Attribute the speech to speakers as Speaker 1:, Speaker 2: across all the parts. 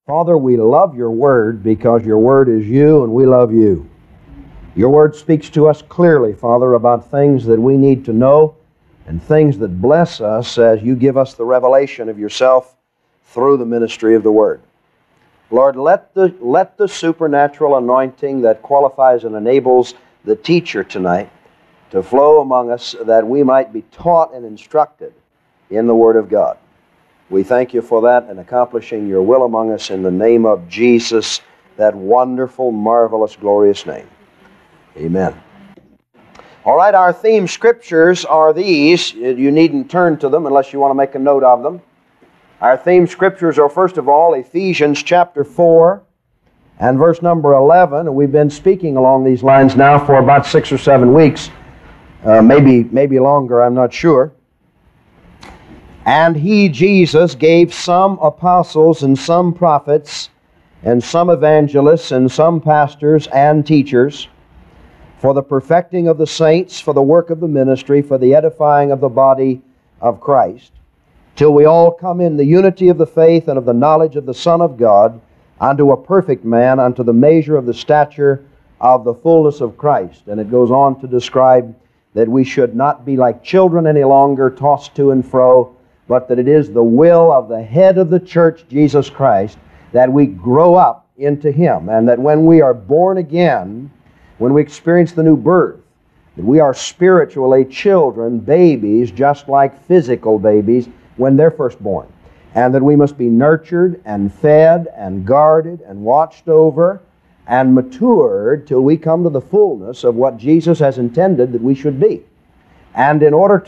Speaker 1: Father, we love your word because your word is you and we love you. Your word speaks to us clearly, Father, about things that we need to know and things that bless us as you give us the revelation of yourself through the ministry of the word. Lord, let the supernatural anointing that qualifies and enables the teacher tonight to flow among us that we might be taught and instructed in the Word of God. We thank you for that and accomplishing your will among us in the name of Jesus, that wonderful, marvelous, glorious name. Amen. All right, our theme scriptures are these. You needn't turn to them unless you want to make a note of them. Our theme scriptures are, first of all, Ephesians chapter 4 and verse number 11. And we've been speaking along these lines now for about 6 or 7 weeks. Maybe longer, I'm not sure. And he, Jesus, gave some apostles and some prophets and some evangelists and some pastors and teachers for the perfecting of the saints, for the work of the ministry, for the edifying of the body of Christ, till we all come in the unity of the faith and of the knowledge of the Son of God, unto a perfect man, unto the measure of the stature of the fullness of Christ. And it goes on to describe that we should not be like children any longer, tossed to and fro, but that it is the will of the head of the church, Jesus Christ, that we grow up into Him, and that when we are born again, when we experience the new birth, that we are spiritually children, babies, just like physical babies when they're first born, and that we must be nurtured and fed and guarded and watched over and matured till we come to the fullness of what Jesus has intended that we should be. And in order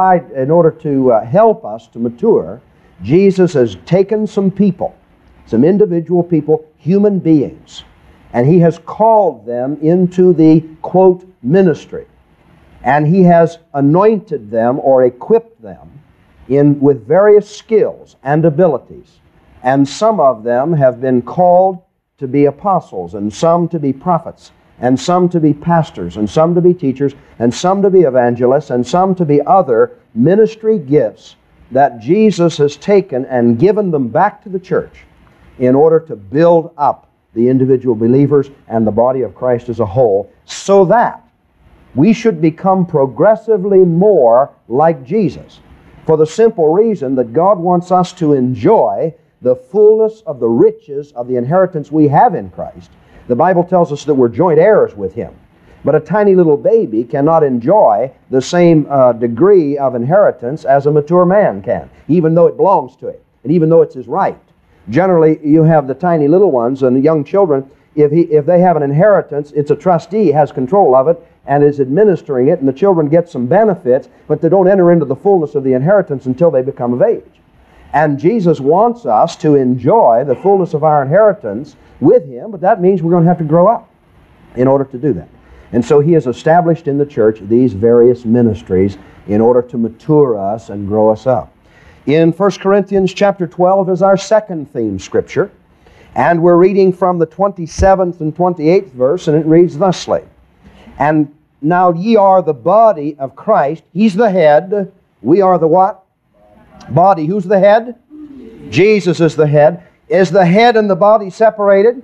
Speaker 1: to help us to mature, Jesus has taken some people, some individual people, human beings, and He has called them into the, quote, ministry. And He has anointed them or equipped them with various skills and abilities. And some of them have been called to be apostles, and some to be prophets, and some to be pastors, and some to be teachers, and some to be evangelists, and some to be other ministry gifts that Jesus has taken and given them back to the church in order to build up the individual believers and the body of Christ as a whole, so that we should become progressively more like Jesus, for the simple reason that God wants us to enjoy the fullness of the riches of the inheritance we have in Christ. The Bible tells us that we're joint heirs with Him. But a tiny little baby cannot enjoy the same degree of inheritance as a mature man can, even though it belongs to him, and even though it's his right. Generally, you have the tiny little ones and the young children, if they have an inheritance, it's a trustee has control of it and is administering it, and the children get some benefits, but they don't enter into the fullness of the inheritance until they become of age. And Jesus wants us to enjoy the fullness of our inheritance with Him, but that means we're going to have to grow up in order to do that. And so He has established in the church these various ministries in order to mature us and grow us up. In 1 Corinthians chapter 12 is our second theme scripture, and we're reading from the 27th and 28th verse, and it reads thusly: And now ye are the body of Christ. He's the head. We are the what? Body. Who's the head? Jesus is the head. Is the head and the body separated?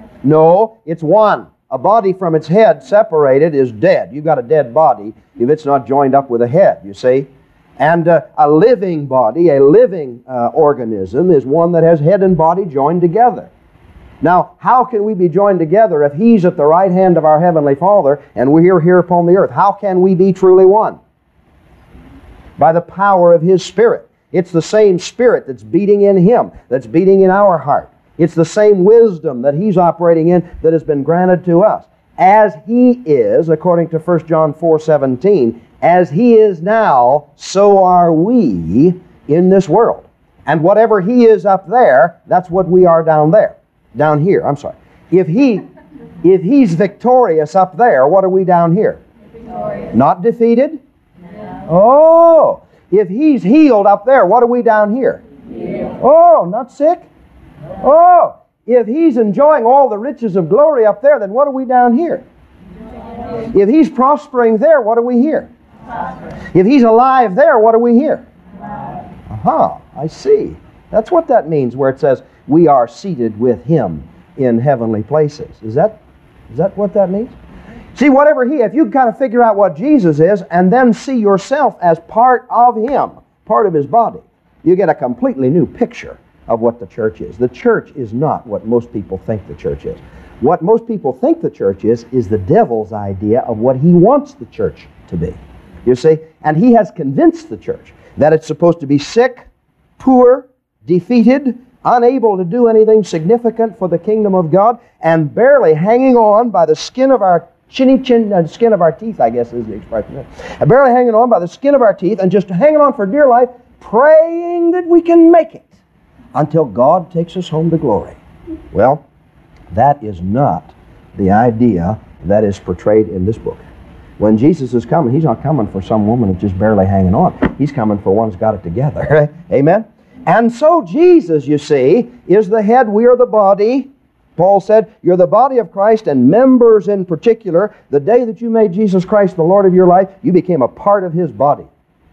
Speaker 1: No, it's one. A body from its head separated is dead. You've got a dead body if it's not joined up with a head, you see. And a living body, a living organism, is one that has head and body joined together. Now, how can we be joined together if He's at the right hand of our Heavenly Father and we're here upon the earth? How can we be truly one? By the power of His Spirit. It's the same Spirit that's beating in Him, that's beating in our heart. It's the same wisdom that He's operating in that has been granted to us. As He is, according to 1 John 4:17, as He is now, so are we in this world. And whatever He is up there, that's what we are down there. Down here, I'm sorry. If He's victorious up there, what are we down here? Victorious. Not defeated? No. Oh! If He's healed up there, what are we down here? Healed. Oh, not sick? No. Oh! If He's enjoying all the riches of glory up there, then what are we down here? No. If He's prospering there, what are we here? Prospering. If He's alive there, what are we here? Alive. Aha, I see. That's what that means where it says, we are seated with Him in heavenly places. Is that what that means? See, if you kind of figure out what Jesus is and then see yourself as part of Him, part of His body, you get a completely new picture of what the church is. The church is not what most people think the church is. What most people think the church is the devil's idea of what he wants the church to be. You see? And he has convinced the church that it's supposed to be sick, poor, defeated, unable to do anything significant for the kingdom of God, and barely hanging on by the skin of our skin of our teeth, I guess is the expression. Barely hanging on by the skin of our teeth and just hanging on for dear life, praying that we can make it until God takes us home to glory. Well, that is not the idea that is portrayed in this book. When Jesus is coming, He's not coming for some woman that's just barely hanging on. He's coming for one who's got it together. Amen? And so Jesus, you see, is the head, we are the body. Paul said, you're the body of Christ, and members in particular. The day that you made Jesus Christ the Lord of your life, you became a part of His body.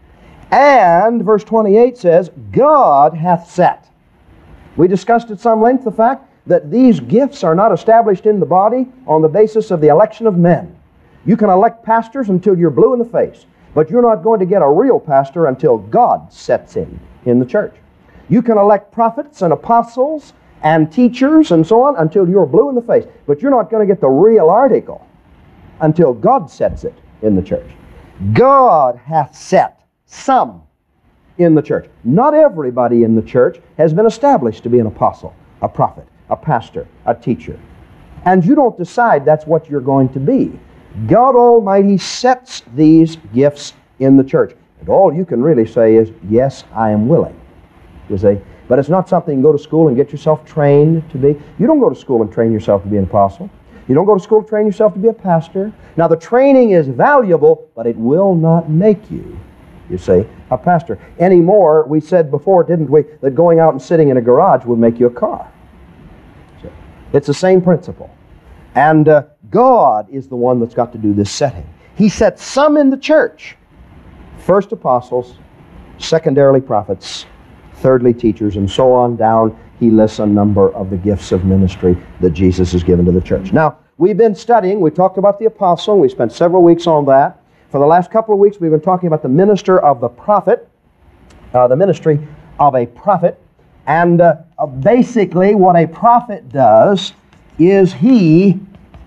Speaker 1: And verse 28 says, God hath set. We discussed at some length the fact that these gifts are not established in the body on the basis of the election of men. You can elect pastors until you're blue in the face, but you're not going to get a real pastor until God sets in the church. You can elect prophets and apostles and teachers and so on until you're blue in the face, but you're not going to get the real article until God sets it in the church. God hath set some in the church. Not everybody in the church has been established to be an apostle, a prophet, a pastor, a teacher. And you don't decide that's what you're going to be. God Almighty sets these gifts in the church. And all you can really say is, yes, I am willing. You see? But it's not something you go to school and get yourself trained to be. You don't go to school and train yourself to be an apostle. You don't go to school to train yourself to be a pastor. Now, the training is valuable, but it will not make you see, a pastor. Anymore, we said before, didn't we, that going out and sitting in a garage would make you a car. So, it's the same principle. And God is the one that's got to do this setting. He set some in the church. First apostles, secondarily prophets, thirdly teachers, and so on down. He lists a number of the gifts of ministry that Jesus has given to the church. Now, we've been studying, we talked about the apostle, and we spent several weeks on that. For the last couple of weeks, we've been talking about the minister of the prophet, the ministry of a prophet. And basically, what a prophet does is he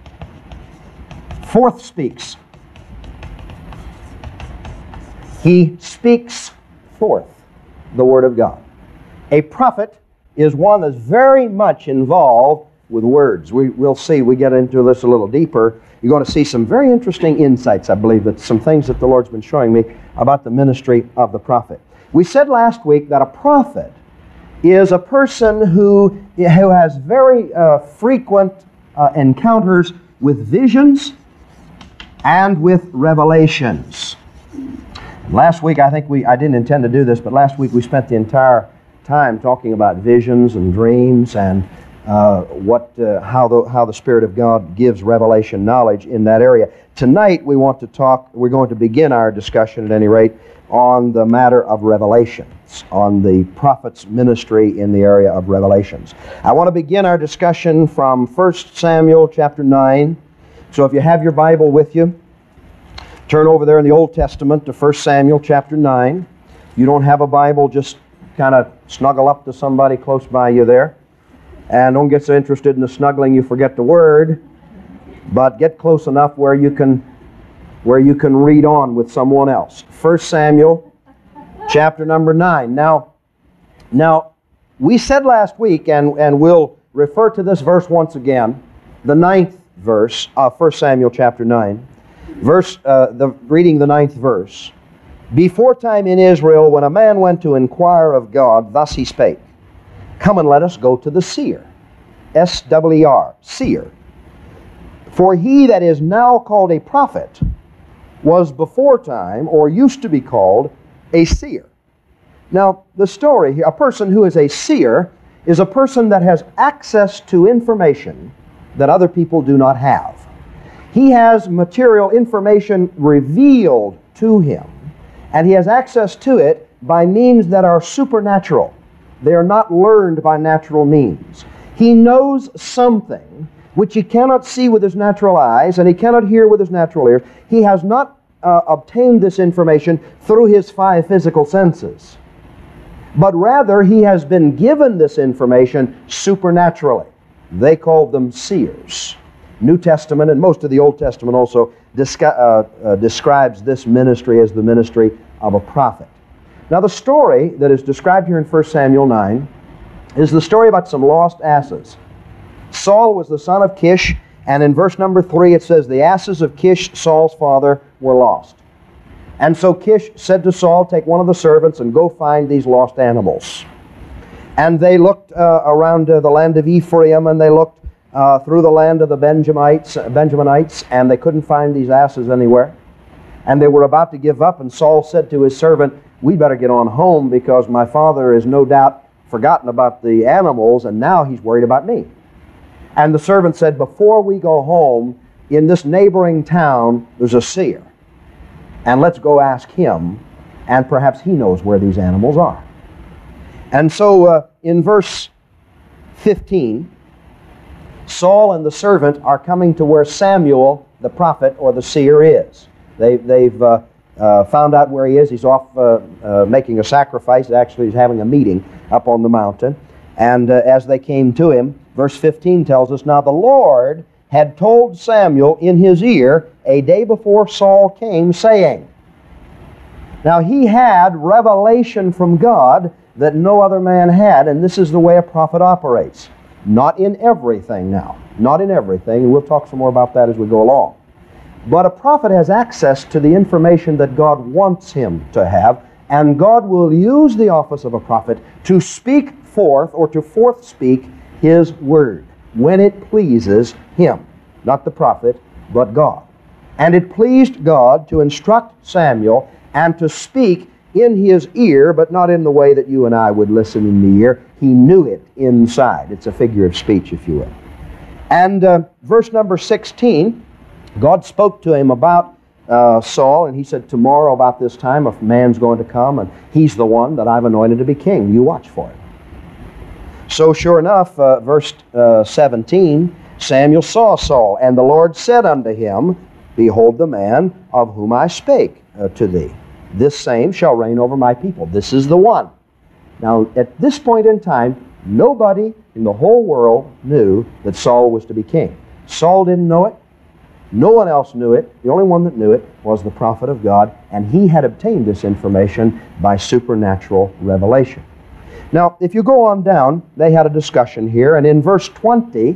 Speaker 1: forth speaks. He speaks forth the Word of God. A prophet is one that's very much involved with words. We'll see, we get into this a little deeper. You're going to see some very interesting insights, I believe, that some things that the Lord's been showing me about the ministry of the prophet. We said last week that a prophet is a person who has very frequent encounters with visions and with revelations. Last week, I didn't intend to do this, but last week we spent the entire time talking about visions and dreams and how the Spirit of God gives revelation knowledge in that area. Tonight we're going to begin our discussion at any rate on the matter of revelations, on the prophet's ministry in the area of revelations. I want to begin our discussion from 1 Samuel chapter 9. So if you have your Bible with you, turn over there in the Old Testament to 1 Samuel chapter 9. If you don't have a Bible, just kind of snuggle up to somebody close by you there. And don't get so interested in the snuggling you forget the word, but get close enough where you can read on with someone else. 1 Samuel chapter number 9. Now we said last week, and we'll refer to this verse once again, the 9th verse of 1 Samuel chapter 9. Reading the 9th verse. Before time in Israel, when a man went to inquire of God, thus he spake, come and let us go to the seer. S-W-E-R, seer. For he that is now called a prophet was before time, or used to be called, a seer. Now, the story here, a person who is a seer is a person that has access to information that other people do not have. He has material information revealed to him, and he has access to it by means that are supernatural. They are not learned by natural means. He knows something which he cannot see with his natural eyes and he cannot hear with his natural ears. He has not obtained this information through his five physical senses, but rather he has been given this information supernaturally. They called them seers. New Testament and most of the Old Testament also describes this ministry as the ministry of a prophet. Now the story that is described here in 1 Samuel 9 is the story about some lost asses. Saul was the son of Kish, and in verse number 3 it says, the asses of Kish, Saul's father, were lost. And so Kish said to Saul, take one of the servants and go find these lost animals. And they looked around the land of Ephraim, and they looked through the land of the Benjaminites, and they couldn't find these asses anywhere. And they were about to give up, and Saul said to his servant, we better get on home because my father has no doubt forgotten about the animals, and now he's worried about me. And the servant said, before we go home, in this neighboring town, there's a seer. And let's go ask him, and perhaps he knows where these animals are. And so in verse 15, Saul and the servant are coming to where Samuel, the prophet or the seer, is. They've found out where he is. He's off making a sacrifice. Actually, he's having a meeting up on the mountain. And as they came to him, verse 15 tells us, now the Lord had told Samuel in his ear a day before Saul came, saying. Now he had revelation from God that no other man had, and this is the way a prophet operates. Not in everything now. Not in everything, and we'll talk some more about that as we go along. But a prophet has access to the information that God wants him to have, and God will use the office of a prophet to speak forth or to forth speak His word when it pleases Him. Not the prophet, but God. And it pleased God to instruct Samuel and to speak in his ear, but not in the way that you and I would listen in the ear. He knew it inside. It's a figure of speech, if you will. And verse number 16, God spoke to him about Saul, and he said, tomorrow about this time a man's going to come, and he's the one that I've anointed to be king. You watch for it. So sure enough, verse 17, Samuel saw Saul, and the Lord said unto him, behold the man of whom I spake to thee. This same shall reign over my people. This is the one. Now, at this point in time, nobody in the whole world knew that Saul was to be king. Saul didn't know it. No one else knew it. The only one that knew it was the prophet of God, and he had obtained this information by supernatural revelation. Now, if you go on down, they had a discussion here, and in verse 20,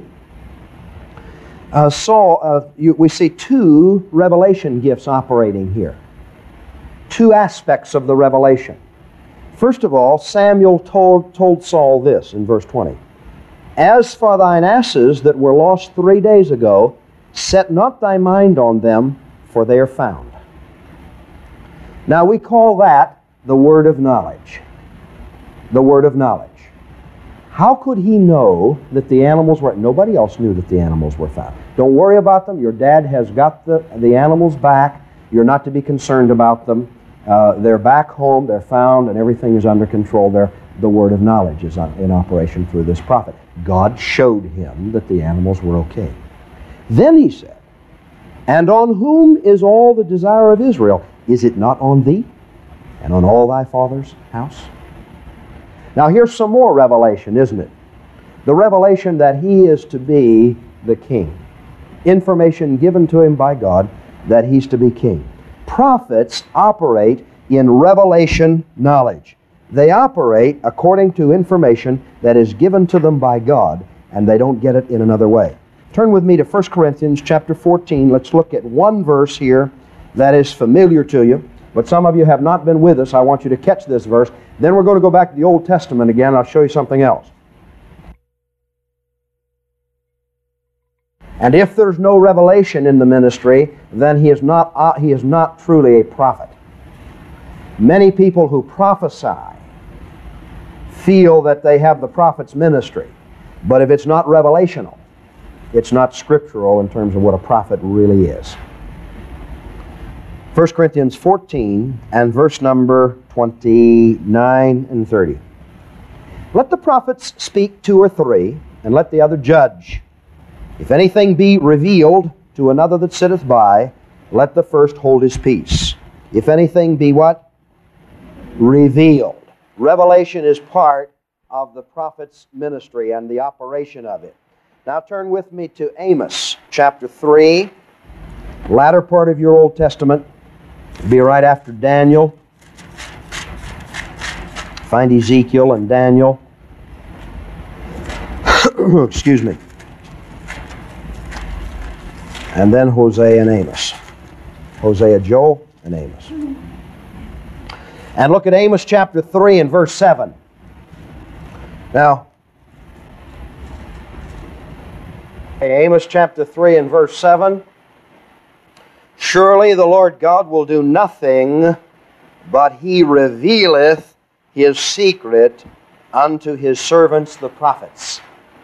Speaker 1: we see two revelation gifts operating here. Two aspects of the revelation. First of all, Samuel told Saul this in verse 20. As for thine asses that were lost 3 days ago, set not thy mind on them, for they are found. Now we call that the word of knowledge. The word of knowledge. How could he know that the animals were... Nobody else knew that the animals were found. Don't worry about them. Your dad has got the animals back. You're not to be concerned about them. They're back home. They're found, and everything is under control. The word of knowledge is in operation through this prophet. God showed him that the animals were okay. Then he said, and on whom is all the desire of Israel? Is it not on thee and on all thy father's house? Now here's some more revelation, isn't it? The revelation that he is to be the king. Information given to him by God that he's to be king. Prophets operate in revelation knowledge. They operate according to information that is given to them by God, and they don't get it in another way. Turn with me to 1 Corinthians chapter 14. Let's look at one verse here that is familiar to you. But some of you have not been with us. I want you to catch this verse. Then we're going to go back to the Old Testament again. I'll show you something else. And if there's no revelation in the ministry, then he is not truly a prophet. Many people who prophesy feel that they have the prophet's ministry. But if it's not revelational, it's not scriptural in terms of what a prophet really is. 1 Corinthians 14 and verse number 29 and 30. Let the prophets speak 2 or 3, and let the other judge. If anything be revealed to another that sitteth by, let the first hold his peace. If anything be what? Revealed. Revelation is part of the prophet's ministry and the operation of it. Now turn with me to Amos chapter 3, latter part of your Old Testament. It'll be right after Daniel. Find Ezekiel and Daniel. Excuse me. And then Hosea and Amos. Hosea, Joel, and Amos. And look at Amos chapter 3 and verse 7. Now, Amos chapter 3 and verse 7. Surely the Lord God will do nothing, but He revealeth His secret unto His servants the prophets.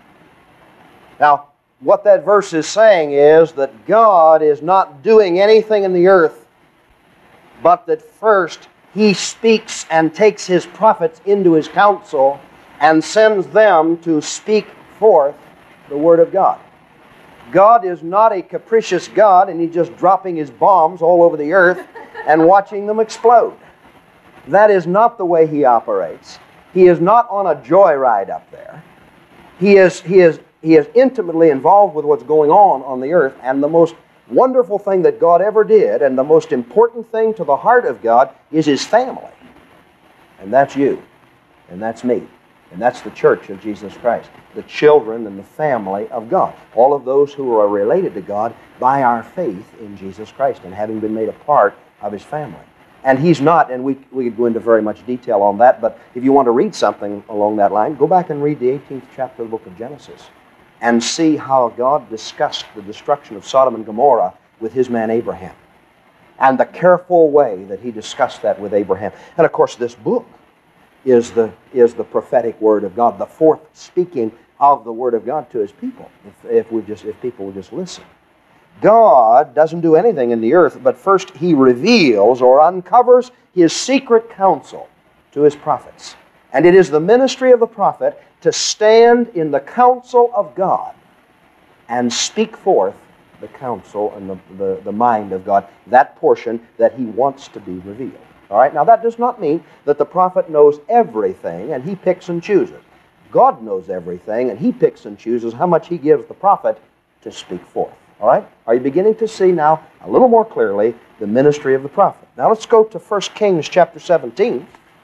Speaker 1: Now, what that verse is saying is that God is not doing anything in the earth, but that first He speaks and takes His prophets into His counsel and sends them to speak forth the Word of God. God is not a capricious God and He's just dropping His bombs all over the earth and watching them explode. That is not the way He operates. He is not on a joyride up there. He is intimately involved with what's going on the earth, and the most wonderful thing that God ever did, and the most important thing to the heart of God, is His family. And that's you, and that's me, and that's the church of Jesus Christ, the children and the family of God, all of those who are related to God by our faith in Jesus Christ and having been made a part of His family. And He's not, and we could go into very much detail on that, but if you want to read something along that line, go back and read the 18th chapter of the book of Genesis and see how God discussed the destruction of Sodom and Gomorrah with His man Abraham, and the careful way that He discussed that with Abraham. And of course, this book is the prophetic Word of God, the fourth speaking of the Word of God to His people, if people would just listen. God doesn't do anything in the earth, but first He reveals or uncovers His secret counsel to His prophets. And it is the ministry of the prophet to stand in the counsel of God and speak forth the counsel and the mind of God, that portion that He wants to be revealed. All right? Now that does not mean that the prophet knows everything and he picks and chooses. God knows everything and He picks and chooses how much He gives the prophet to speak forth. All right? Are you beginning to see now a little more clearly the ministry of the prophet? Now let's go to 1 Kings chapter 17.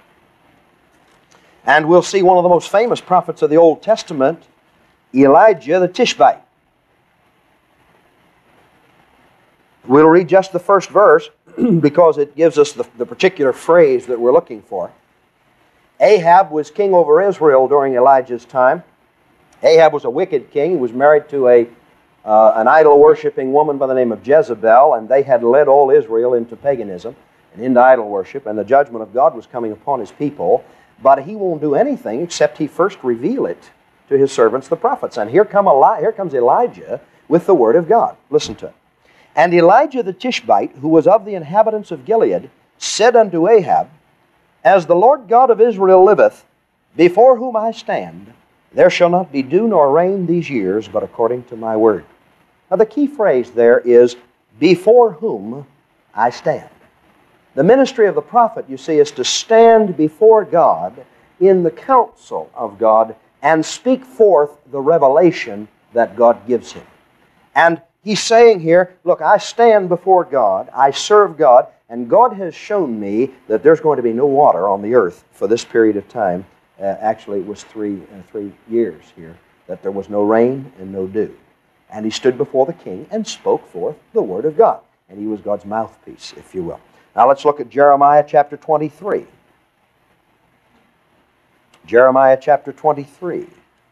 Speaker 1: And we'll see one of the most famous prophets of the Old Testament, Elijah the Tishbite. We'll read just the first verse because it gives us the particular phrase that we're looking for. Ahab was king over Israel during Elijah's time. Ahab was a wicked king. He was married to an idol-worshipping woman by the name of Jezebel, and they had led all Israel into paganism and into idol worship, and the judgment of God was coming upon His people. But He won't do anything except He first reveal it to His servants, the prophets. And here comes Elijah with the Word of God. Listen to it. And Elijah the Tishbite, who was of the inhabitants of Gilead, said unto Ahab, As the Lord God of Israel liveth, before whom I stand, there shall not be dew nor rain these years, but according to my word. Now the key phrase there is, before whom I stand. The ministry of the prophet, you see, is to stand before God in the counsel of God and speak forth the revelation that God gives him. And he's saying here, look, I stand before God, I serve God, and God has shown me that there's going to be no water on the earth for this period of time. Actually, it was three years here, that there was no rain and no dew. And he stood before the king and spoke forth the word of God. And he was God's mouthpiece, if you will. Now let's look at Jeremiah chapter 23. Jeremiah chapter 23.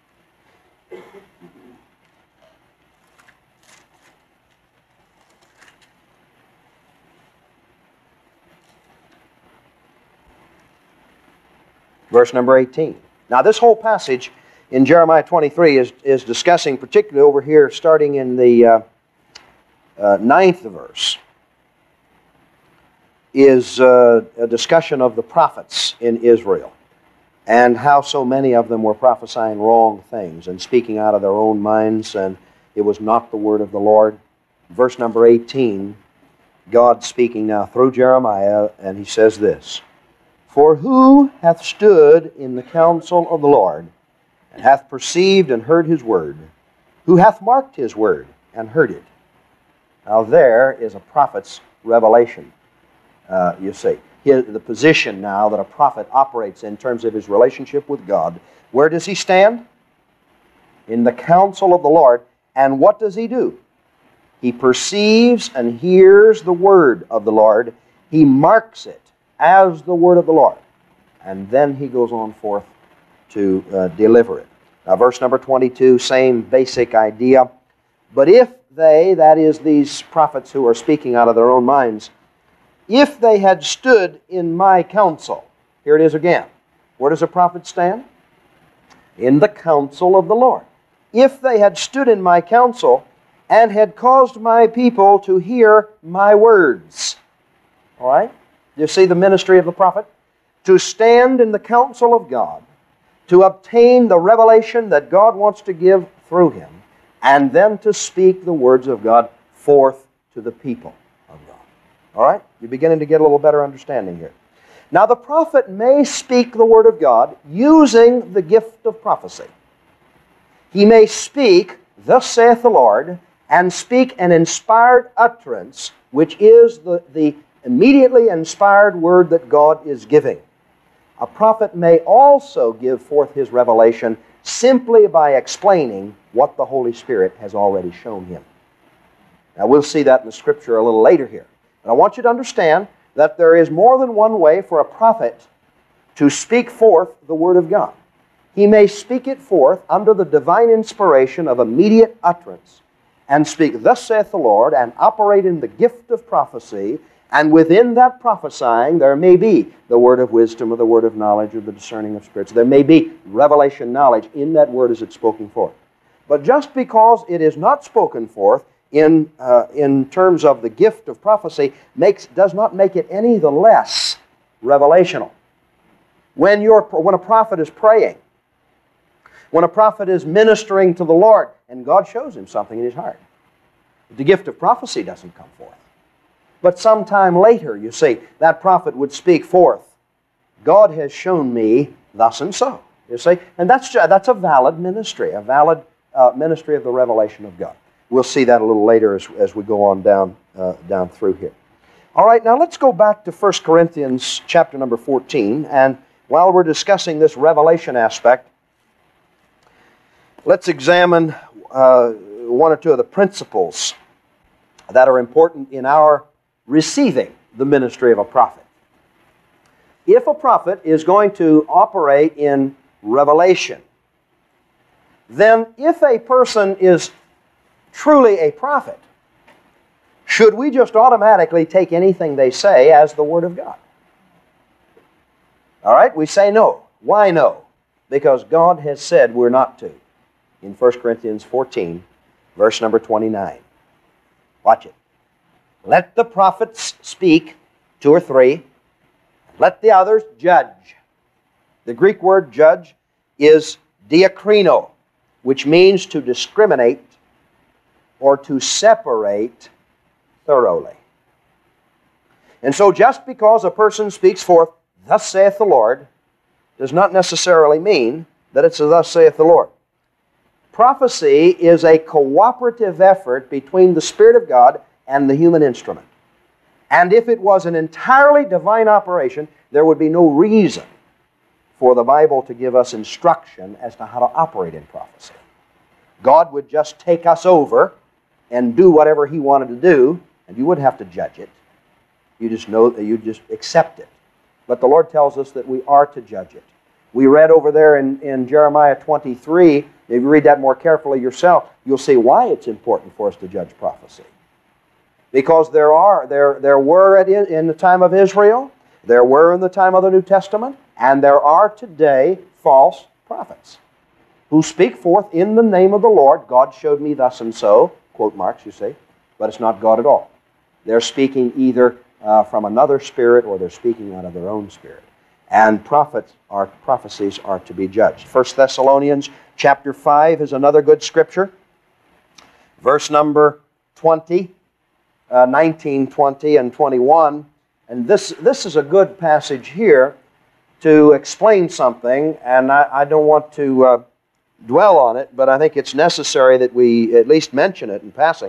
Speaker 1: Verse number 18. Now this whole passage in Jeremiah 23 is discussing, particularly over here, starting in the 9th verse, is a discussion of the prophets in Israel. and how so many of them were prophesying wrong things and speaking out of their own minds, and it was not the word of the Lord. Verse number 18, God speaking now through Jeremiah, and he says this, "For who hath stood in the counsel of the Lord, and hath perceived and heard his word? Who hath marked his word and heard it?" Now there is a prophet's revelation, you see. The position now that a prophet operates in terms of his relationship with God. Where does he stand? In the counsel of the Lord. And what does he do? He perceives and hears the word of the Lord. He marks it as the word of the Lord. And then he goes on forth to deliver it. Now verse number 22, same basic idea. "But if they," that is these prophets who are speaking out of their own minds, "if they had stood in my counsel," here it is again. Where does a prophet stand? In the counsel of the Lord. "If they had stood in my counsel and had caused my people to hear my words." All right? You see the ministry of the prophet? To stand in the counsel of God, to obtain the revelation that God wants to give through him, and then to speak the words of God forth to the people of God. All right? You're beginning to get a little better understanding here. Now, the prophet may speak the word of God using the gift of prophecy. He may speak, "Thus saith the Lord," and speak an inspired utterance, which is the immediately inspired word that God is giving. A prophet may also give forth his revelation simply by explaining what the Holy Spirit has already shown him. Now, we'll see that in the Scripture a little later here. But I want you to understand that there is more than one way for a prophet to speak forth the Word of God. He may speak it forth under the divine inspiration of immediate utterance and speak, "Thus saith the Lord," and operate in the gift of prophecy, and within that prophesying there may be the word of wisdom or the word of knowledge or the discerning of spirits. There may be revelation knowledge in that word as it's spoken forth. But just because it is not spoken forth in terms of the gift of prophecy does not make it any the less revelational. When a prophet is praying, when a prophet is ministering to the Lord, and God shows him something in his heart, the gift of prophecy doesn't come forth. But sometime later, you see, that prophet would speak forth, "God has shown me thus and so." You see, and that's a valid ministry, a valid ministry of the revelation of God. We'll see that a little later as we go on down through here. All right, now let's go back to 1 Corinthians chapter number 14, and while we're discussing this revelation aspect, let's examine one or two of the principles that are important in our receiving the ministry of a prophet. If a prophet is going to operate in revelation, then if a person is truly a prophet, should we just automatically take anything they say as the Word of God? All right, we say no. Why no? Because God has said we're not to. In 1 Corinthians 14, verse number 29. Watch it. "Let the prophets speak," 2 or 3. "Let the others judge." The Greek word judge is diakrino, which means to discriminate or to separate thoroughly. And so just because a person speaks forth, "Thus saith the Lord," does not necessarily mean that it's a "Thus saith the Lord." Prophecy is a cooperative effort between the Spirit of God and the human instrument. And if it was an entirely divine operation, there would be no reason for the Bible to give us instruction as to how to operate in prophecy. God would just take us over and do whatever He wanted to do, and you wouldn't have to judge it. You just know that you just accept it. But the Lord tells us that we are to judge it. We read over there in Jeremiah 23, if you read that more carefully yourself, you'll see why it's important for us to judge prophecy. Because there were in the time of Israel, there were in the time of the New Testament, and there are today false prophets who speak forth in the name of the Lord. "God showed me thus and so," quote marks, you see, but it's not God at all. They're speaking either from another spirit or they're speaking out of their own spirit. and prophecies are to be judged. 1 Thessalonians chapter 5 is another good scripture. Verse number 20, 19, 20, and 21. And this is a good passage here to explain something, and I don't want to dwell on it, but I think it's necessary that we at least mention it in passing.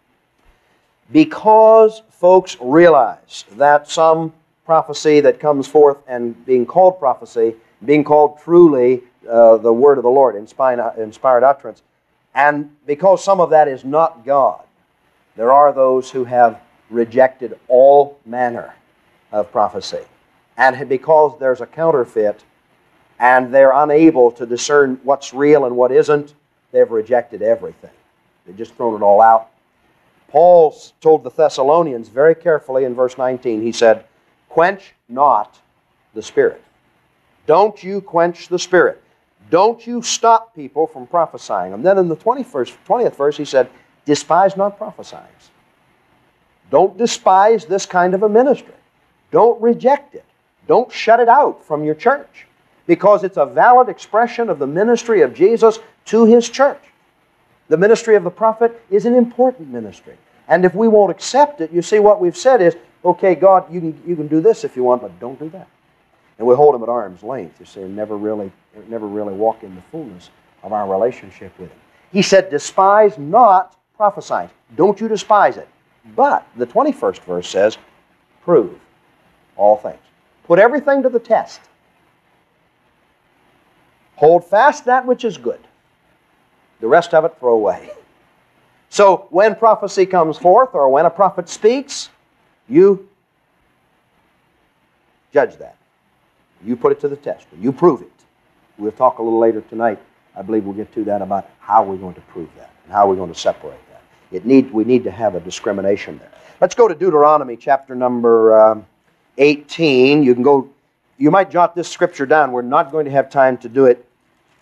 Speaker 1: Because folks realize that some prophecy that comes forth and being called prophecy, being called truly the word of the Lord, inspired utterance, and because some of that is not God, there are those who have rejected all manner of prophecy. And because there's a counterfeit and they're unable to discern what's real and what isn't, they've rejected everything. They've just thrown it all out. Paul told the Thessalonians very carefully in verse 19, he said, "Quench not the Spirit." Don't you quench the Spirit. Don't you stop people from prophesying. And then in the 20th verse, he said, "Despise not prophesying." Don't despise this kind of a ministry. Don't reject it. Don't shut it out from your church, because it's a valid expression of the ministry of Jesus to His church. The ministry of the prophet is an important ministry. And if we won't accept it, you see what we've said is, okay, God, you can do this if you want, but don't do that. And we hold Him at arm's length, you see, and never really walk in the fullness of our relationship with Him. He said, "Despise not prophesying." Don't you despise it. But the 21st verse says, "Prove all things." Put everything to the test. Hold fast that which is good. The rest of it throw away. So when prophecy comes forth, or when a prophet speaks, you judge that. You put it to the test. You prove it. We'll talk a little later tonight. I believe we'll get to that about how we're going to prove that and how we're going to separate that. We need to have a discrimination there. Let's go to Deuteronomy chapter number 18. You might jot this scripture down. We're not going to have time to do it.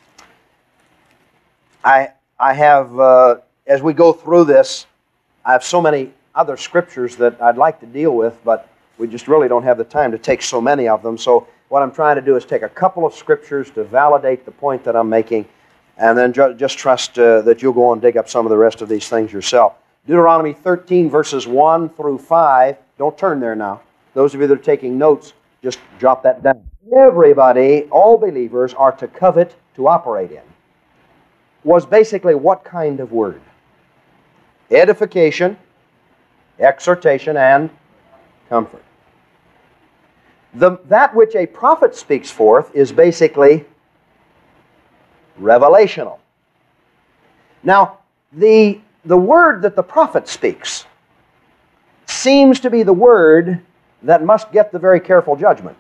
Speaker 1: I have, as we go through this, I have so many other scriptures that I'd like to deal with, but we just really don't have the time to take so many of them. So what I'm trying to do is take a couple of scriptures to validate the point that I'm making, and then just trust that you'll go and dig up some of the rest of these things yourself. Deuteronomy 13, verses 1 through 5. Don't turn there now. Those of you that are taking notes, just jot that down. Everybody, all believers, are to covet to operate in. Was basically what kind of word? Edification, exhortation, and comfort. That which a prophet speaks forth is basically revelational. Now, the word that the prophet speaks seems to be the word that must get the very careful judgment.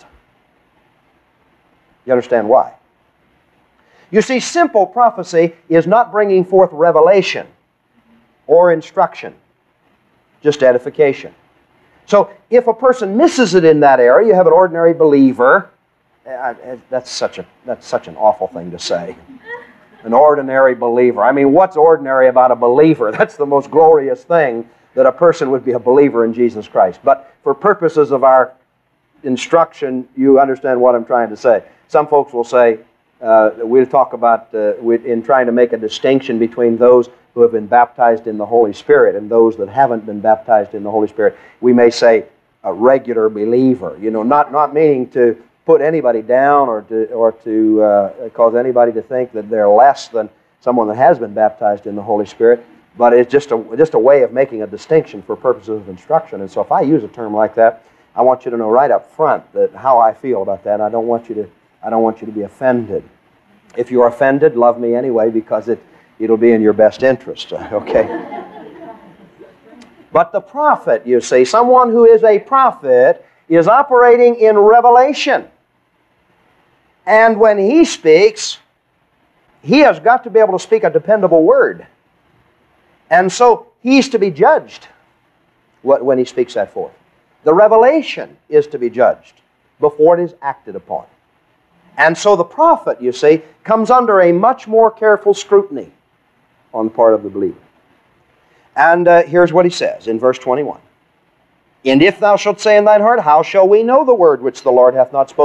Speaker 1: You understand why? You see, simple prophecy is not bringing forth revelation or instruction, just edification. So if a person misses it in that area, you have an ordinary believer. That's such an awful thing to say. An ordinary believer. I mean, what's ordinary about a believer? That's the most glorious thing, that a person would be a believer in Jesus Christ. But for purposes of our instruction, you understand what I'm trying to say. Some folks will say, we'll talk about, in trying to make a distinction between those who have been baptized in the Holy Spirit and those that haven't been baptized in the Holy Spirit. We may say a regular believer, not meaning to put anybody down or to cause anybody to think that they're less than someone that has been baptized in the Holy Spirit, but it's just a way of making a distinction for purposes of instruction. And so if I use a term like that, I want you to know right up front that how I feel about that. I don't want you to be offended. If you're offended, love me anyway, because it'll be in your best interest, okay? But the prophet, you see, someone who is a prophet is operating in revelation. And when he speaks, he has got to be able to speak a dependable word. And so he's to be judged when he speaks that forth. The revelation is to be judged before it is acted upon. And so the prophet, you see, comes under a much more careful scrutiny on the part of the believer. And here's what he says in verse 21. "And if thou shalt say in thine heart, how shall we know the word which the Lord hath not spoken?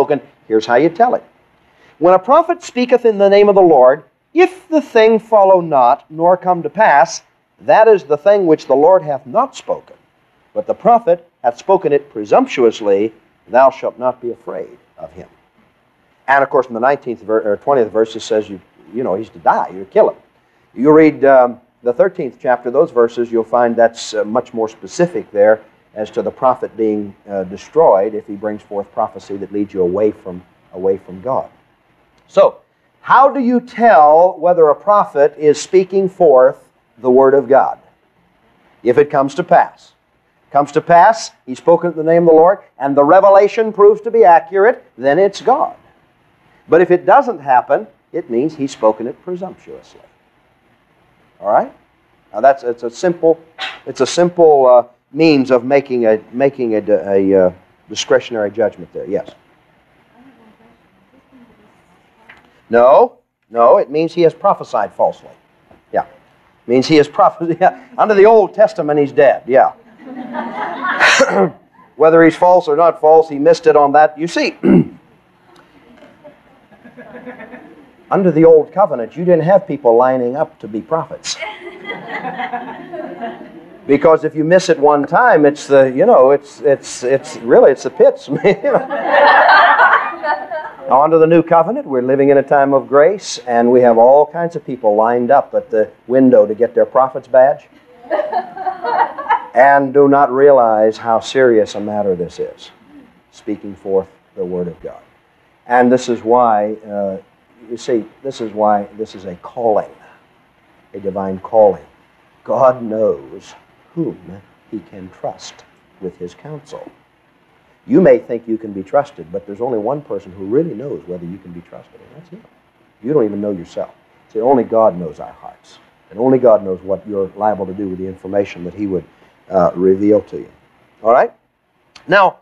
Speaker 1: Here's how you tell it. When a prophet speaketh in the name of the Lord, if the thing follow not, nor come to pass, that is the thing which the Lord hath not spoken. But the prophet hath spoken it presumptuously, thou shalt not be afraid of him. And of course, in the 19th or 20th verse, it says, you know, he's to die, you kill him. You read the 13th chapter, those verses, you'll find that's much more specific there as to the prophet being destroyed if he brings forth prophecy that leads you away from God. So, how do you tell whether a prophet is speaking forth the Word of God? If it comes to pass. Comes to pass, he's spoken in the name of the Lord, and the revelation proves to be accurate, then it's God. But if it doesn't happen, it means he's spoken it presumptuously. All right? Now it's a simple means of making a discretionary judgment there. Yes. No, it means he has prophesied falsely. Yeah. It means he has prophesied. Yeah. Under the Old Testament, he's dead. Yeah. Whether he's false or not false, he missed it on that. You see, under the Old Covenant, you didn't have people lining up to be prophets. Because if you miss it one time, it's the, it's really the pits. Now, under the New Covenant, we're living in a time of grace, and we have all kinds of people lined up at the window to get their prophet's badge and do not realize how serious a matter this is, speaking forth the Word of God. And this is why, this is a calling, a divine calling. God knows whom He can trust with His counsel. You may think you can be trusted, but there's only one person who really knows whether you can be trusted, and that's Him. You don't even know yourself. See, only God knows our hearts, and only God knows what you're liable to do with the information that He would reveal to you. All right? Now,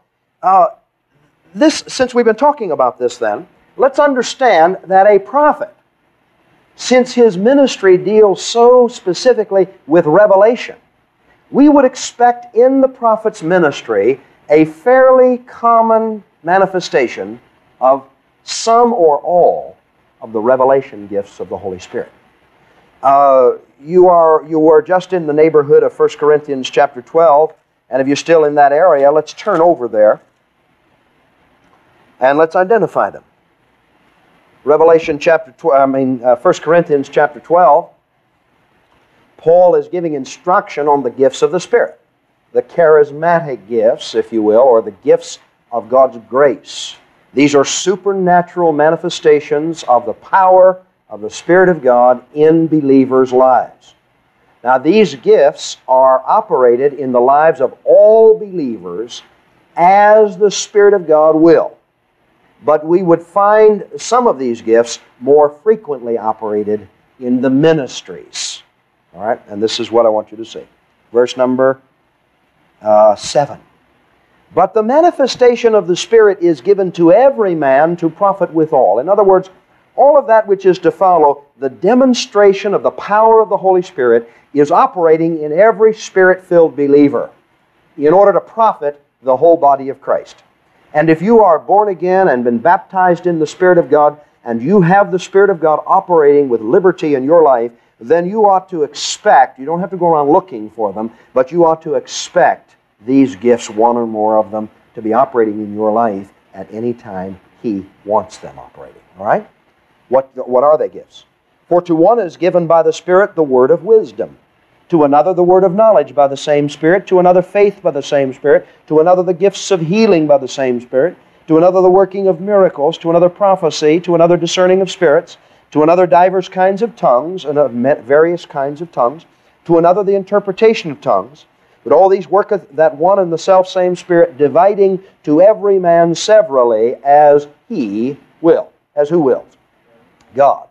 Speaker 1: since we've been talking about this then, let's understand that a prophet, since his ministry deals so specifically with revelation, we would expect in the prophet's ministry a fairly common manifestation of some or all of the revelation gifts of the Holy Spirit. You were just in the neighborhood of 1 Corinthians chapter 12, and if you're still in that area, let's turn over there and let's identify them. 1 Corinthians chapter 12, Paul is giving instruction on the gifts of the Spirit. The charismatic gifts, if you will, or the gifts of God's grace. These are supernatural manifestations of the power of the Spirit of God in believers' lives. Now, these gifts are operated in the lives of all believers as the Spirit of God will. But we would find some of these gifts more frequently operated in the ministries. All right? And this is what I want you to see. Verse number 7. But the manifestation of the Spirit is given to every man to profit withal. In other words, all of that which is to follow, the demonstration of the power of the Holy Spirit is operating in every Spirit-filled believer in order to profit the whole body of Christ. And if you are born again and been baptized in the Spirit of God, and you have the Spirit of God operating with liberty in your life, then you ought to expect, you don't have to go around looking for them, but you ought to expect these gifts, one or more of them, to be operating in your life at any time He wants them operating. All right? What are they gifts? For to one is given by the Spirit the word of wisdom, to another the word of knowledge by the same Spirit, to another faith by the same Spirit, to another the gifts of healing by the same Spirit, to another the working of miracles, to another prophecy, to another discerning of spirits, to another divers kinds of tongues, and of various kinds of tongues, to another the interpretation of tongues. But all these worketh that one and the selfsame Spirit, dividing to every man severally as He will. As who wills? God.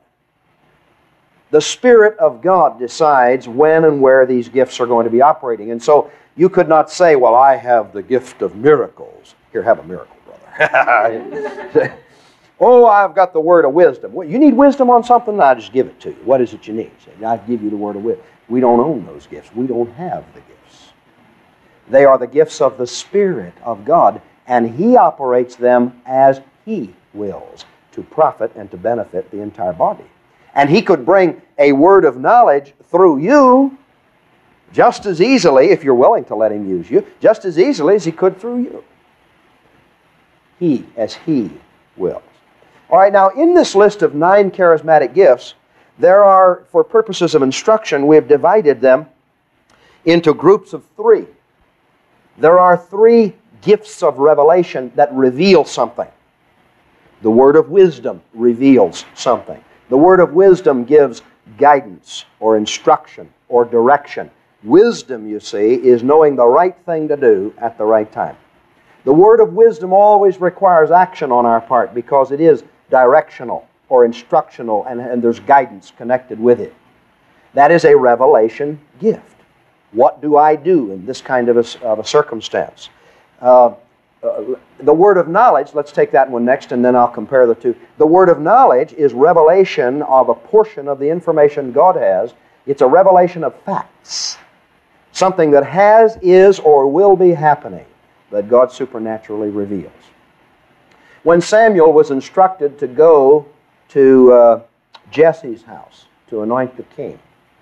Speaker 1: The Spirit of God decides when and where these gifts are going to be operating. And so you could not say, well, I have the gift of miracles. Here, have a miracle, brother. Oh, I've got the word of wisdom. Well, you need wisdom on something? I'll just give it to you. What is it you need? Say, I'll give you the word of wisdom. We don't own those gifts. We don't have the gifts. They are the gifts of the Spirit of God, and He operates them as He wills, to profit and to benefit the entire body. And He could bring a word of knowledge through you just as easily, if you're willing to let Him use you, just as easily as He could through you. He, as He wills. All right, now in this list of 9 charismatic gifts, there are, for purposes of instruction, we have divided them into groups of 3. There are 3 gifts of revelation that reveal something. The word of wisdom reveals something. The word of wisdom gives guidance or instruction or direction. Wisdom, you see, is knowing the right thing to do at the right time. The word of wisdom always requires action on our part because it is directional or instructional, and there's guidance connected with it. That is a revelation gift. What do I do in this kind of a circumstance? The word of knowledge, let's take that one next and then I'll compare the two. The word of knowledge is revelation of a portion of the information God has. It's a revelation of facts. Something that has, is, or will be happening that God supernaturally reveals. When Samuel was instructed to go to Jesse's house to anoint the king,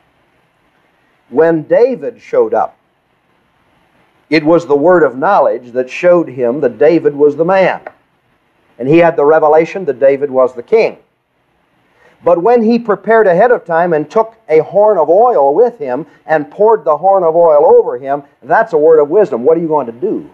Speaker 1: when David showed up, it was the word of knowledge that showed him that David was the man. And he had the revelation that David was the king. But when he prepared ahead of time and took a horn of oil with him and poured the horn of oil over him, that's a word of wisdom. What are you going to do?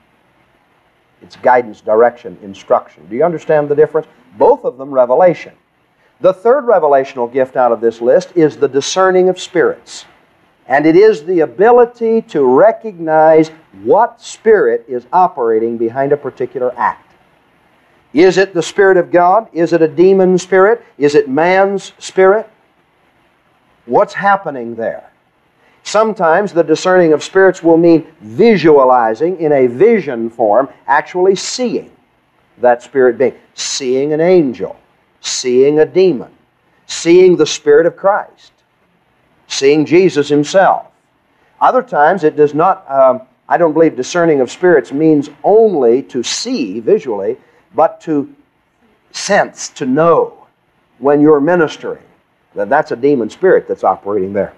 Speaker 1: It's guidance, direction, instruction. Do you understand the difference? Both of them revelation. The third revelational gift out of this list is the discerning of spirits. And it is the ability to recognize what spirit is operating behind a particular act. Is it the Spirit of God? Is it a demon spirit? Is it man's spirit? What's happening there? Sometimes the discerning of spirits will mean visualizing in a vision form, actually seeing that spirit being. Seeing an angel, seeing a demon, seeing the Spirit of Christ, seeing Jesus Himself. Other times it does not, I don't believe discerning of spirits means only to see visually, but to sense, to know when you're ministering that that's a demon spirit that's operating there.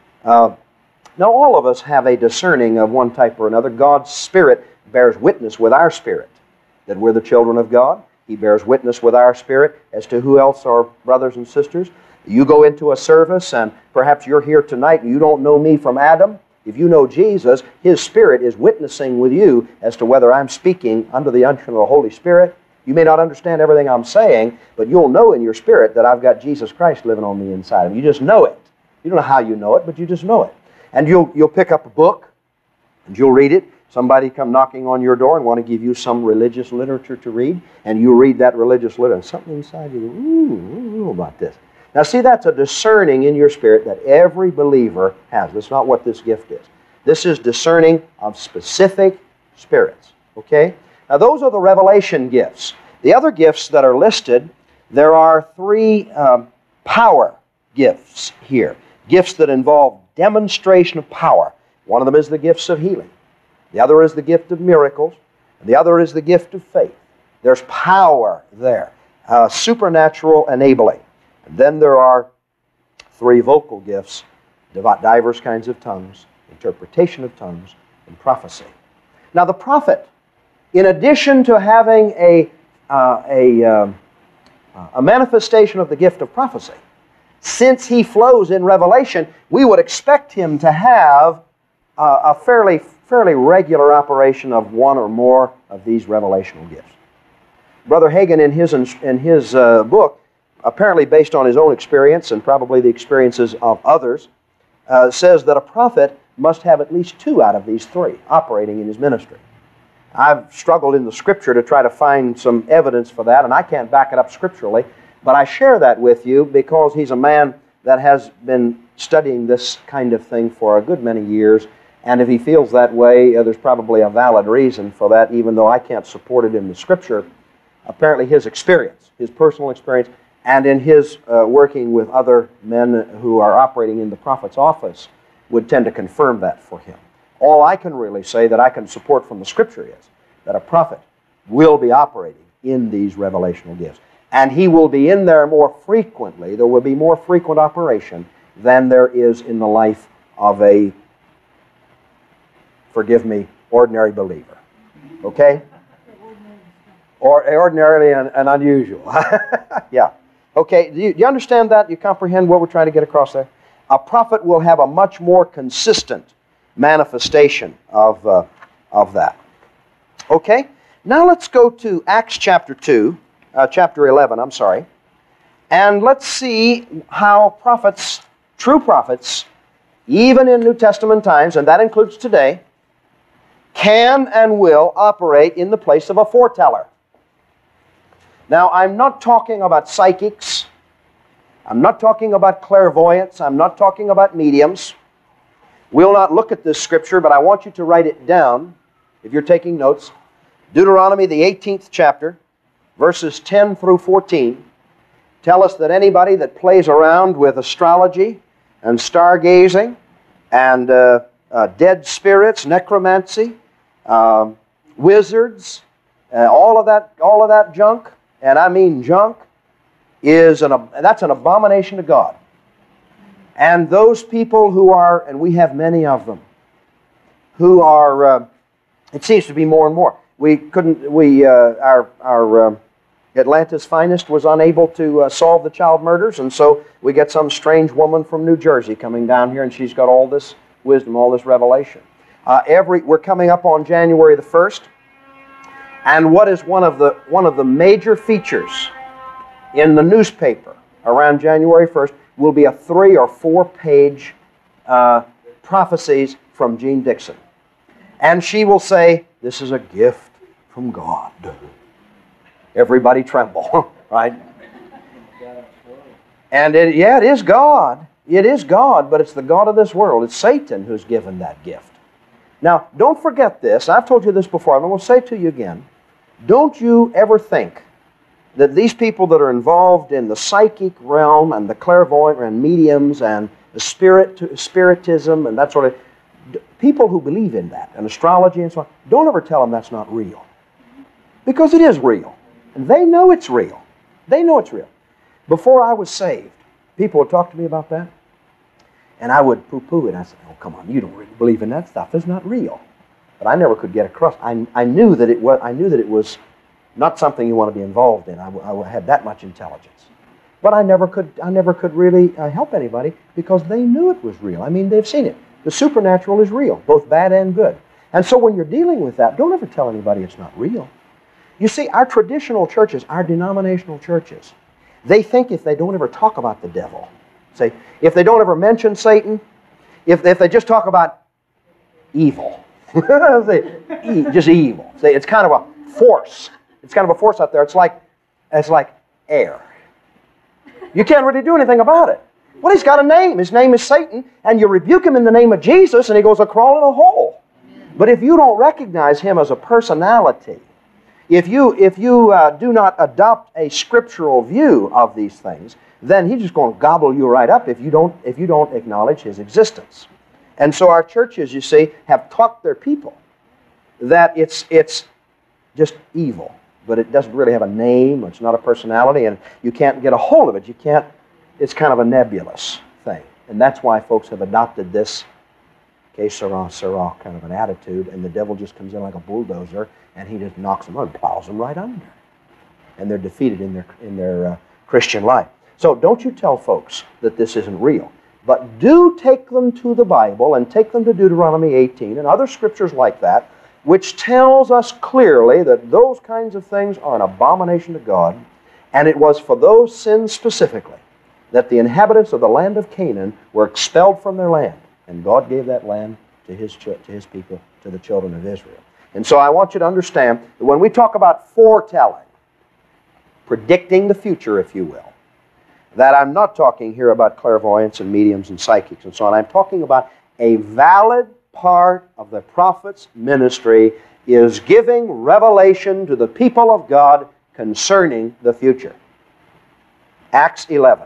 Speaker 1: Now all of us have a discerning of one type or another. God's Spirit bears witness with our spirit that we're the children of God. He bears witness with our spirit as to who else are brothers and sisters. You go into a service and perhaps you're here tonight and you don't know me from Adam. If you know Jesus, His Spirit is witnessing with you as to whether I'm speaking under the unction of the Holy Spirit. You may not understand everything I'm saying, but you'll know in your spirit that I've got Jesus Christ living on the inside of you. You just know it. You don't know how you know it, but you just know it. And you'll pick up a book and you'll read it. Somebody come knocking on your door and want to give you some religious literature to read, and you read that religious literature, and something inside you, ooh, I don't know about this. Now see, that's a discerning in your spirit that every believer has. That's not what this gift is. This is discerning of specific spirits. Okay? Now those are the revelation gifts. The other gifts that are listed, there are 3 power gifts here. Gifts that involve demonstration of power. One of them is the gifts of healing. The other is the gift of miracles. And the other is the gift of faith. There's power there. Supernatural enabling. And then there are 3 vocal gifts, diverse kinds of tongues, interpretation of tongues, and prophecy. Now the prophet, in addition to having a manifestation of the gift of prophecy, since he flows in revelation, we would expect him to have a fairly regular operation of one or more of these revelational gifts. Brother Hagin, in his book, apparently based on his own experience and probably the experiences of others, says that a prophet must have at least 2 out of these 3 operating in his ministry. I've struggled in the Scripture to try to find some evidence for that, and I can't back it up scripturally, but I share that with you because he's a man that has been studying this kind of thing for a good many years, and if he feels that way, there's probably a valid reason for that, even though I can't support it in the Scripture. Apparently his experience, his personal experience, and in his working with other men who are operating in the prophet's office would tend to confirm that for him. All I can really say that I can support from the Scripture is that a prophet will be operating in these revelational gifts. And he will be in there more frequently. There will be more frequent operation than there is in the life of a, forgive me, ordinary believer. Okay? Or ordinarily and unusual. Yeah. Okay, do you understand that? You comprehend what we're trying to get across there? A prophet will have a much more consistent manifestation of that. Okay? Now let's go to Acts chapter 11, and let's see how prophets, true prophets, even in New Testament times, and that includes today, can and will operate in the place of a foreteller. Now, I'm not talking about psychics. I'm not talking about clairvoyance. I'm not talking about mediums. We'll not look at this scripture, but I want you to write it down if you're taking notes. Deuteronomy, the 18th chapter, verses 10 through 14, tell us that anybody that plays around with astrology and stargazing and dead spirits, necromancy, wizards, all of that junk, and I mean junk, that's an abomination to God. And those people who are, and we have many of them, who are, it seems to be more and more. Our Atlanta's Finest was unable to solve the child murders, and so we get some strange woman from New Jersey coming down here, and she's got all this wisdom, all this revelation. We're coming up on January the 1st, and what is one of the major features in the newspaper around January 1st will be a 3 or 4 page prophecies from Jean Dixon. And she will say, this is a gift from God. Everybody tremble, right? And it is God. It is God, but it's the God of this world. It's Satan who's given that gift. Now, don't forget this. I've told you this before, and I will say it to you again. Don't you ever think that these people that are involved in the psychic realm and the clairvoyant and mediums and the spiritism and that sort of, people who believe in that and astrology and so on, don't ever tell them that's not real. Because it is real. And they know it's real. They know it's real. Before I was saved, people would talk to me about that, and I would poo-poo it. I said, oh, come on, you don't really believe in that stuff. It's not real. But I never could get across. I knew that it was not something you want to be involved in. I had that much intelligence. But I never could really help anybody because they knew it was real. I mean, they've seen it. The supernatural is real, both bad and good. And so when you're dealing with that, don't ever tell anybody it's not real. You see, our traditional churches, our denominational churches, they think if they don't ever talk about the devil, say, if they don't ever mention Satan, if they just talk about evil, just evil, say it's kind of a force. It's kind of a force out there. It's like air. You can't really do anything about it. Well, he's got a name. His name is Satan, and you rebuke him in the name of Jesus, and he goes a-crawl in a hole. But if you don't recognize him as a personality, if you do not adopt a scriptural view of these things, then he's just going to gobble you right up if you don't acknowledge his existence. And so our churches, you see, have taught their people that it's just evil, but it doesn't really have a name. It's not a personality, and you can't get a hold of it. You can't. It's kind of a nebulous thing, and that's why folks have adopted this que sera, sera kind of an attitude, and the devil just comes in like a bulldozer, and he just knocks them and plows them right under, and they're defeated in their Christian life. So don't you tell folks that this isn't real, but do take them to the Bible and take them to Deuteronomy 18 and other scriptures like that, which tells us clearly that those kinds of things are an abomination to God, and it was for those sins specifically that the inhabitants of the land of Canaan were expelled from their land, and God gave that land to His people, to the children of Israel. And so I want you to understand that when we talk about foretelling, predicting the future, if you will, that I'm not talking here about clairvoyance and mediums and psychics and so on. I'm talking about a valid part of the prophet's ministry is giving revelation to the people of God concerning the future. Acts 11.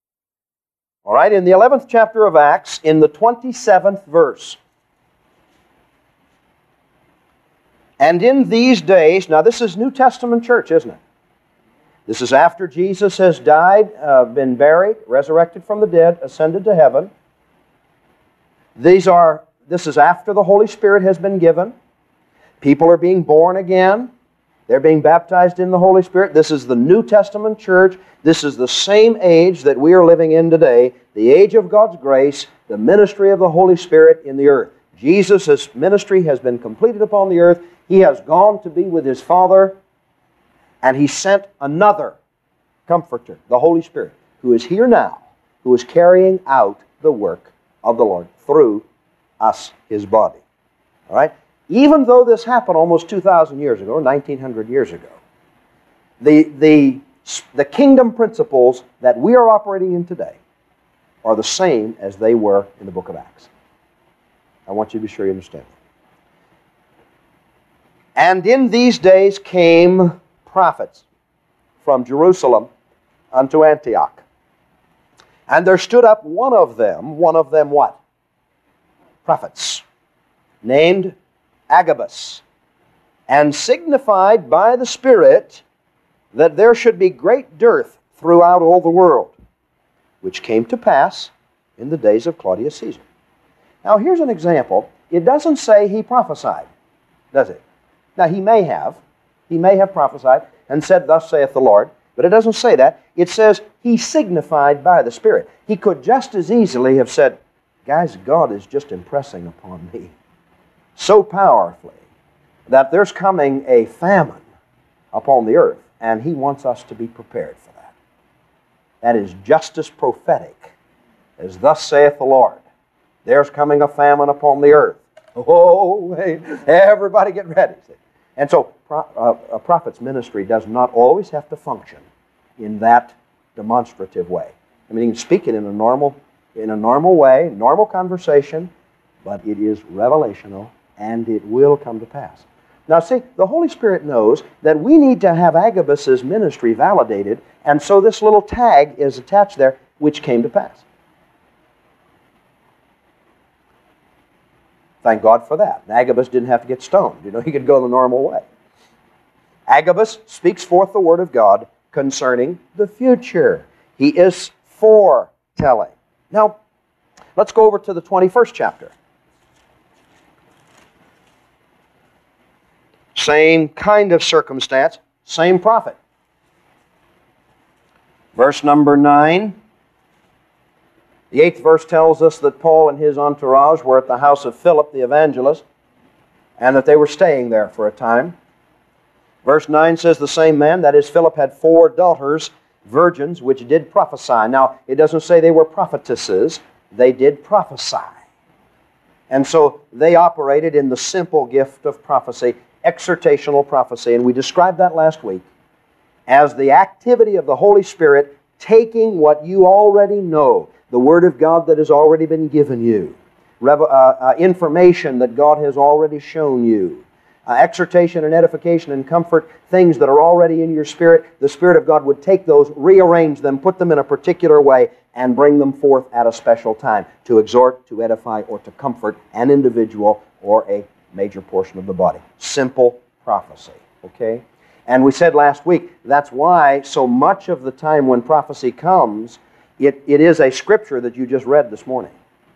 Speaker 1: All right, in the 11th chapter of Acts, in the 27th verse. And in these days, now this is New Testament church, isn't it? This is after Jesus has died, been buried, resurrected from the dead, ascended to heaven. This is after the Holy Spirit has been given. People are being born again. They're being baptized in the Holy Spirit. This is the New Testament church. This is the same age that we are living in today, the age of God's grace, the ministry of the Holy Spirit in the earth. Jesus' ministry has been completed upon the earth. He has gone to be with His Father, and He sent another Comforter, the Holy Spirit, who is here now, who is carrying out the work of the Lord through us, His body. All right? Even though this happened almost 2,000 years ago, 1,900 years ago, the kingdom principles that we are operating in today are the same as they were in the book of Acts. I want you to be sure you understand that. And in these days came prophets from Jerusalem unto Antioch. And there stood up one of them what? Prophets, named Agabus, and signified by the Spirit that there should be great dearth throughout all the world, which came to pass in the days of Claudius Caesar. Now here's an example. It doesn't say he prophesied, does it? Now he may have prophesied and said, "Thus saith the Lord," but it doesn't say that. It says he signified by the Spirit. He could just as easily have said, "Guys, God is just impressing upon me so powerfully that there's coming a famine upon the earth, and He wants us to be prepared for that." That is just as prophetic as "Thus saith the Lord." There's coming a famine upon the earth. Oh, hey, everybody get ready. And so a prophet's ministry does not always have to function in that demonstrative way. I mean, he can speak it in a normal way, normal conversation, but it is revelational, and it will come to pass. Now see, the Holy Spirit knows that we need to have Agabus' ministry validated, and so this little tag is attached there, which came to pass. Thank God for that. And Agabus didn't have to get stoned. He could go the normal way. Agabus speaks forth the Word of God concerning the future. He is foretelling. Now, let's go over to the 21st chapter. Same kind of circumstance, same prophet. Verse number 9. The 8th verse tells us that Paul and his entourage were at the house of Philip the evangelist, and that they were staying there for a time. Verse 9 says, "The same man," that is Philip, "had 4 daughters, virgins, which did prophesy." Now, it doesn't say they were prophetesses. They did prophesy. And so they operated in the simple gift of prophecy, exhortational prophecy. And we described that last week as the activity of the Holy Spirit taking what you already know, the Word of God that has already been given you, information that God has already shown you, exhortation and edification and comfort, things that are already in your spirit. The Spirit of God would take those, rearrange them, put them in a particular way, and bring them forth at a special time to exhort, to edify, or to comfort an individual or a major portion of the body. Simple prophecy, okay? And we said last week, that's why so much of the time when prophecy comes, it is a scripture that you just read this morning.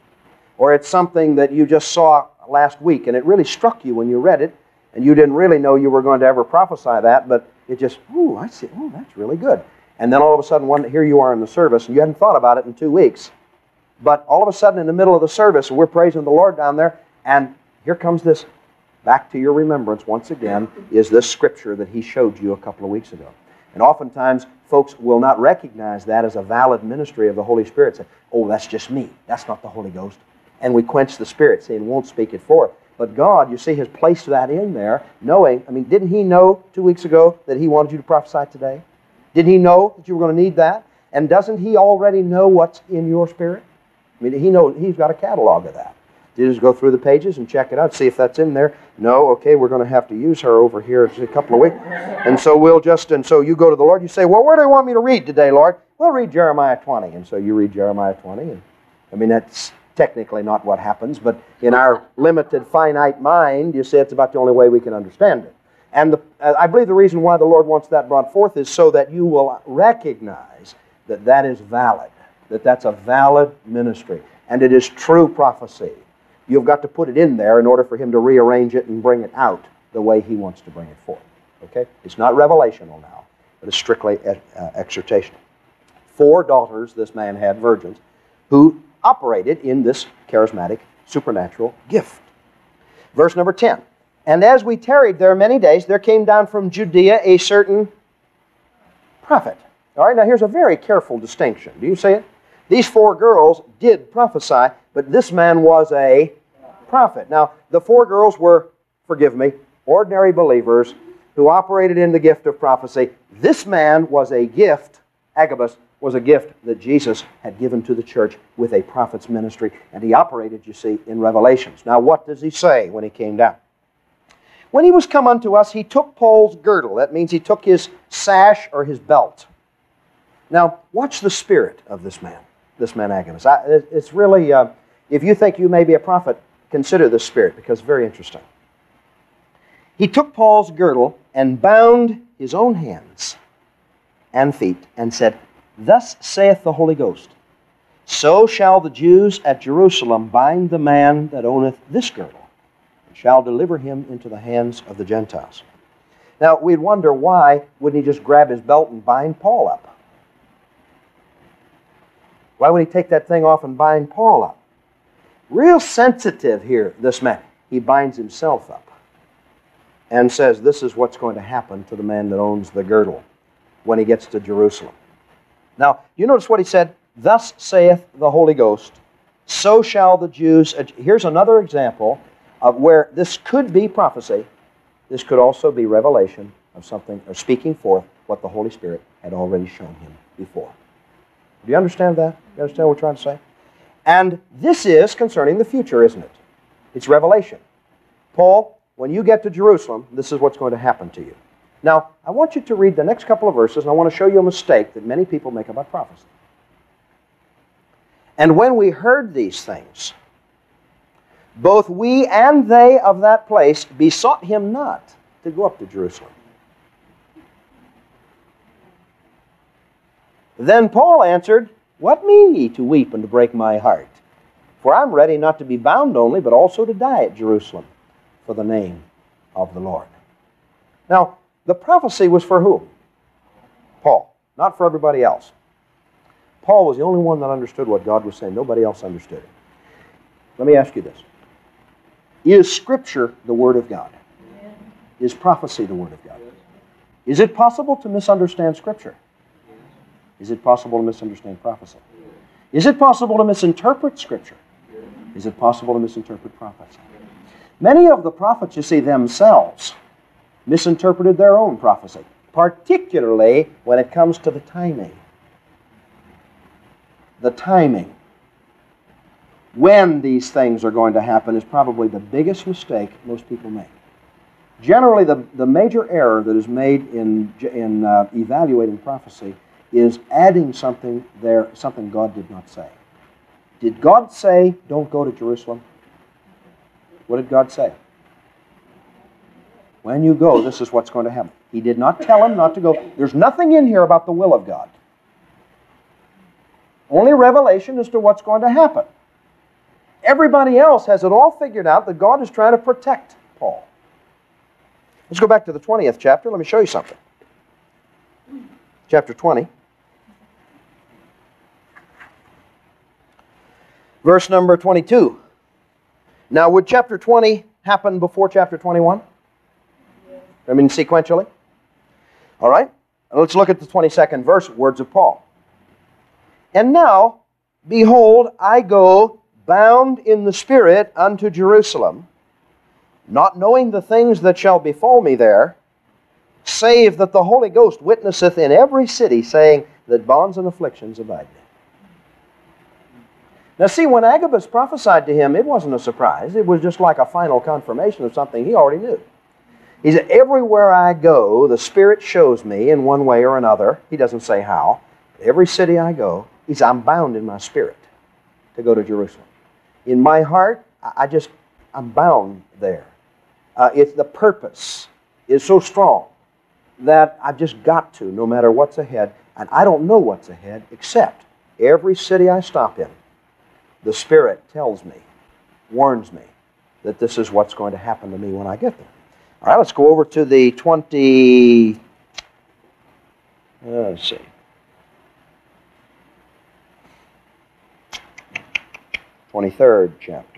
Speaker 1: Or it's something that you just saw last week, and it really struck you when you read it, and you didn't really know you were going to ever prophesy that, but it just, ooh, I see, oh, that's really good. And then all of a sudden, here you are in the service, and you hadn't thought about it in 2 weeks. But all of a sudden, in the middle of the service, we're praising the Lord down there, and here comes this, back to your remembrance once again, is this scripture that He showed you a couple of weeks ago. And oftentimes, folks will not recognize that as a valid ministry of the Holy Spirit. Say, "Oh, that's just me. That's not the Holy Ghost." And we quench the Spirit, saying, "Won't speak it forth." But God, you see, has placed that in there, knowing, didn't He know 2 weeks ago that He wanted you to prophesy today? Didn't He know that you were going to need that? And doesn't He already know what's in your spirit? He knows, He's got a catalog of that. You just go through the pages and check it out, see if that's in there. No, okay, we're going to have to use her over here in a couple of weeks. And so so you go to the Lord, you say, "Well, where do you want me to read today, Lord?" "Well, read Jeremiah 20. And so you read Jeremiah 20. And that's technically not what happens, but in our limited, finite mind, you see, it's about the only way we can understand it. And I believe the reason why the Lord wants that brought forth is so that you will recognize that that is valid, that that's a valid ministry, and it is true prophecy. You've got to put it in there in order for Him to rearrange it and bring it out the way He wants to bring it forth. Okay? It's not revelational now, but it's strictly exhortational. 4 daughters this man had, virgins, who operated in this charismatic supernatural gift. Verse number 10. And as we tarried there many days, there came down from Judea a certain prophet. All right, now here's a very careful distinction. Do you see it? These 4 girls did prophesy, but this man was a prophet. Now, the 4 girls were, forgive me, ordinary believers who operated in the gift of prophecy. This man was a gift, Agabus was a gift that Jesus had given to the church with a prophet's ministry, and he operated, you see, in Revelations. Now, what does he say when he came down? When he was come unto us, he took Paul's girdle. That means he took his sash or his belt. Now, watch the spirit of this man Agabus. It's really, if you think you may be a prophet, consider this spirit, because it's very interesting. He took Paul's girdle and bound his own hands and feet and said, Thus saith the Holy Ghost, So shall the Jews at Jerusalem bind the man that owneth this girdle, and shall deliver him into the hands of the Gentiles. Now, we'd wonder, why wouldn't he just grab his belt and bind Paul up? Why would he take that thing off and bind Paul up? Real sensitive here, this man. He binds himself up and says, this is what's going to happen to the man that owns the girdle when he gets to Jerusalem. Now, you notice what he said? Thus saith the Holy Ghost, so shall the Jews... Here's another example of where this could be prophecy. This could also be revelation of something, or speaking forth what the Holy Spirit had already shown him before. Do you understand that? You understand what we're trying to say? And this is concerning the future, isn't it? It's revelation. Paul, when you get to Jerusalem, this is what's going to happen to you. Now, I want you to read the next couple of verses, and I want to show you a mistake that many people make about prophecy. And when we heard these things, both we and they of that place besought him not to go up to Jerusalem. Then Paul answered, What mean ye to weep and to break my heart? For I'm ready not to be bound only, but also to die at Jerusalem for the name of the Lord. Now, the prophecy was for whom? Paul, not for everybody else. Paul was the only one that understood what God was saying. Nobody else understood it. Let me ask you this. Is Scripture the Word of God? Is prophecy the Word of God? Is it possible to misunderstand Scripture? Is it possible to misunderstand prophecy? Is it possible to misinterpret Scripture? Is it possible to misinterpret prophecy? Many of the prophets, you see, themselves misinterpreted their own prophecy, particularly when it comes to the timing. The timing. When these things are going to happen is probably the biggest mistake most people make. Generally, the major error that is made in evaluating prophecy is adding something there, something God did not say. Did God say, don't go to Jerusalem? What did God say? When you go, this is what's going to happen. He did not tell him not to go. There's nothing in here about the will of God. Only revelation as to what's going to happen. Everybody else has it all figured out that God is trying to protect Paul. Let's go back to the 20th chapter. Let me show you something. Chapter 20. Verse number 22. Now, would chapter 20 happen before chapter 21? I mean, sequentially? All right. Let's look at the 22nd verse, words of Paul. And now, behold, I go bound in the Spirit unto Jerusalem, not knowing the things that shall befall me there, save that the Holy Ghost witnesseth in every city, saying that bonds and afflictions abide me. Now see, when Agabus prophesied to him, it wasn't a surprise. It was just like a final confirmation of something he already knew. He said, everywhere I go, the Spirit shows me in one way or another. He doesn't say how. Every city I go, he said, I'm bound in my spirit to go to Jerusalem. in my heart, I'm bound there. It's the purpose is so strong that I've just got to, no matter what's ahead. And I don't know what's ahead, except every city I stop in, the Spirit tells me, warns me, that this is what's going to happen to me when I get there. All right, let's go over to the 23rd chapter.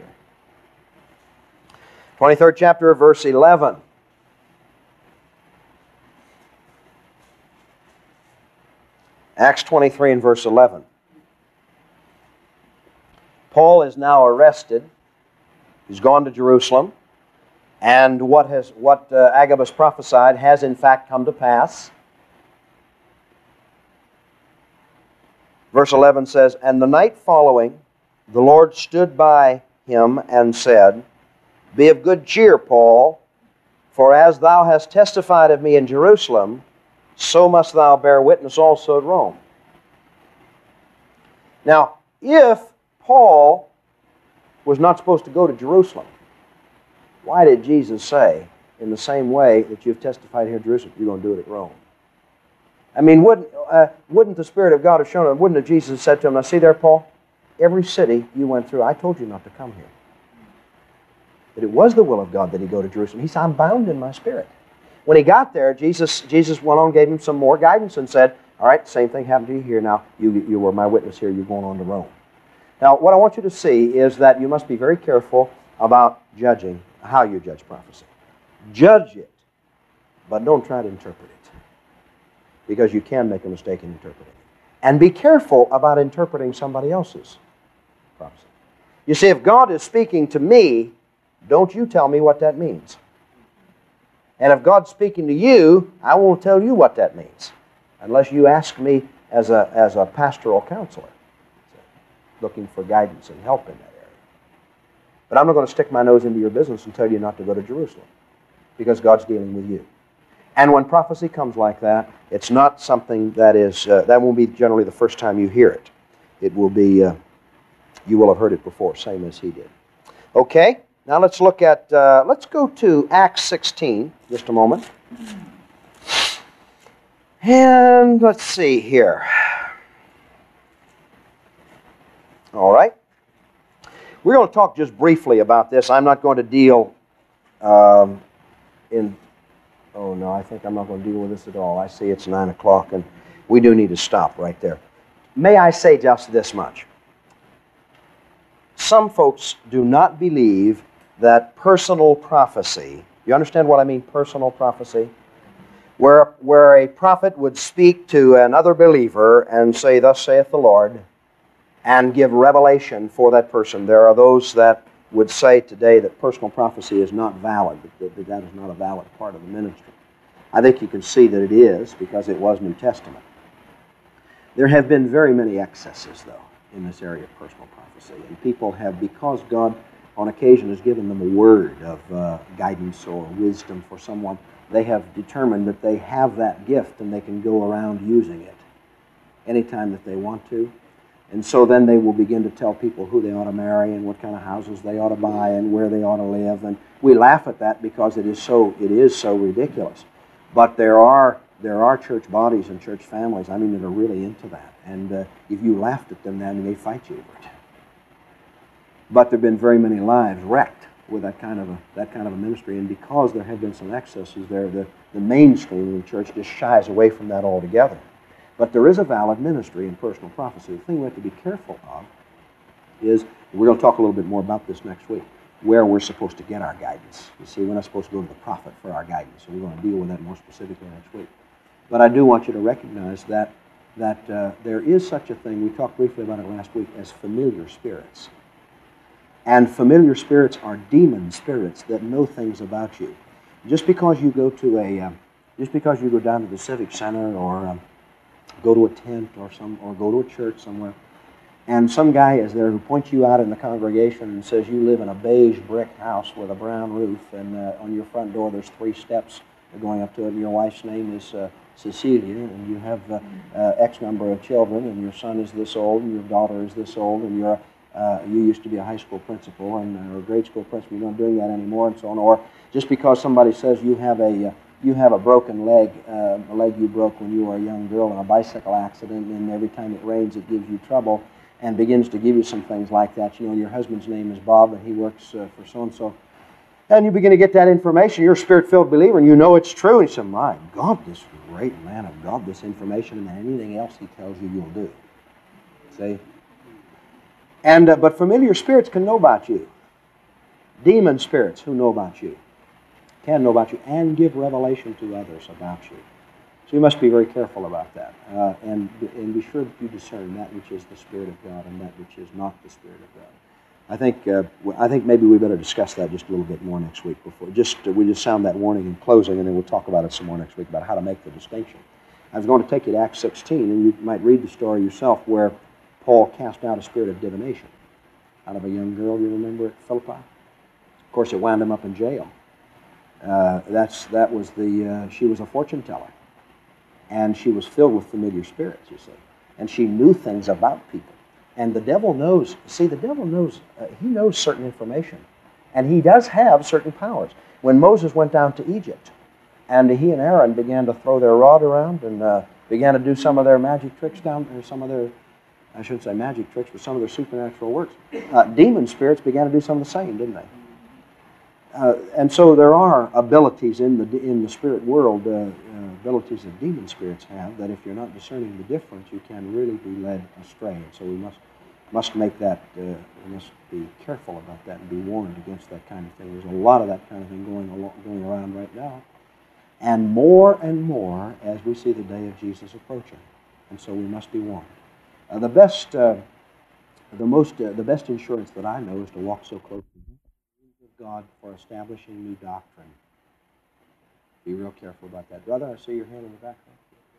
Speaker 1: 23rd chapter, verse 11. Acts 23 and verse 11. Paul is now arrested. He's gone to Jerusalem. And what Agabus prophesied has in fact come to pass. Verse 11 says, "And the night following, the Lord stood by him and said, Be of good cheer, Paul, for as thou hast testified of me in Jerusalem, so must thou bear witness also at Rome." Now, if Paul was not supposed to go to Jerusalem, why did Jesus say, in the same way that you've testified here in Jerusalem, you're going to do it at Rome? I mean, wouldn't the Spirit of God have shown him, wouldn't have Jesus said to him, "Now see there, Paul, every city you went through, I told you not to come here." But it was the will of God that he go to Jerusalem. He said, "I'm bound in my spirit." When he got there, Jesus went on, gave him some more guidance and said, "All right, same thing happened to you here. Now, you were my witness here. You're going on to Rome." Now, what I want you to see is that you must be very careful about judging how you judge prophecy. Judge it, but don't try to interpret it, because you can make a mistake in interpreting it. And be careful about interpreting somebody else's prophecy. You see, if God is speaking to me, don't you tell me what that means. And if God's speaking to you, I won't tell you what that means, unless you ask me as a pastoral counselor, looking for guidance and help in that area. But I'm not going to stick my nose into your business and tell you not to go to Jerusalem, because God's dealing with you. And when prophecy comes like that, it's not something that won't be generally the first time you hear it. It will be, you will have heard it before, same as he did. Okay, now let's look at, let's go to Acts 16, just a moment. And let's see here. All right. We're going to talk just briefly about this. I'm not going to deal oh no, I think I'm not going to deal with this at all. I see it's 9 o'clock and we do need to stop right there. May I say just this much? Some folks do not believe that personal prophecy, you understand what I mean, personal prophecy? Where a prophet would speak to another believer and say, "Thus saith the Lord," and give revelation for that person. There are those that would say today that personal prophecy is not valid, that is not a valid part of the ministry. I think you can see that it is, because it was New Testament. There have been very many excesses, though, in this area of personal prophecy. And people have, because God on occasion has given them a word of guidance or wisdom for someone, they have determined that they have that gift and they can go around using it anytime that they want to. And so then they will begin to tell people who they ought to marry and what kind of houses they ought to buy and where they ought to live. And we laugh at that because it is so ridiculous. But there are church bodies and church families, I mean, that are really into that. And if you laughed at them, then they fight you over it. But there have been very many lives wrecked with that kind of a ministry. And because there have been some excesses there, the mainstream of the church just shies away from that altogether. But there is a valid ministry in personal prophecy. The thing we have to be careful of is, we're going to talk a little bit more about this next week, where we're supposed to get our guidance. You see, we're not supposed to go to the prophet for our guidance, so we're going to deal with that more specifically next week. But I do want you to recognize that there is such a thing, we talked briefly about it last week, as familiar spirits. And familiar spirits are demon spirits that know things about you. Just because you go down to the Civic Center or go to a tent or go to a church somewhere, and some guy is there who points you out in the congregation and says you live in a beige brick house with a brown roof, and on your front door there's 3 steps going up to it, and your wife's name is Cecilia, and you have X number of children, and your son is this old, and your daughter is this old, and you're you used to be a high school principal or a grade school principal, you're not doing that anymore, and so on. Or just because somebody says you have a broken leg, a leg you broke when you were a young girl in a bicycle accident, and every time it rains it gives you trouble, and begins to give you some things like that. You know, your husband's name is Bob, and he works for so-and-so. And you begin to get that information. You're a Spirit-filled believer, and you know it's true. And you say, my God, this great man of God, this information, and anything else he tells you, you'll do. See? And but familiar spirits can know about you. Demon spirits who know about you can know about you and give revelation to others about you. So you must be very careful about that. And be sure that you discern that which is the Spirit of God and that which is not the Spirit of God. I think maybe we better discuss that just a little bit more next week. We just sound that warning in closing, and then we'll talk about it some more next week about how to make the distinction. I was going to take you to Acts 16, and you might read the story yourself where Paul cast out a spirit of divination out of a young girl, you remember, at Philippi? Of course, it wound him up in jail. She was a fortune teller, and she was filled with familiar spirits, you see, and she knew things about people. And the devil knows. See, the devil knows. He knows certain information, and he does have certain powers. When Moses went down to Egypt, and he and Aaron began to throw their rod around and began to do some of their magic tricks down there, some of their, I shouldn't say magic tricks, but some of their supernatural works. Demon spirits began to do some of the same, didn't they? And so there are abilities in the spirit world, abilities that demon spirits have, that if you're not discerning the difference, you can really be led astray. And so we must make that, we must be careful about that and be warned against that kind of thing. There's a lot of that kind of thing going around right now, and more as we see the day of Jesus approaching. And so we must be warned. The best insurance that I know is to walk so close to Him, of God, for establishing new doctrine. Be real careful about that. Brother, I see your hand in the back.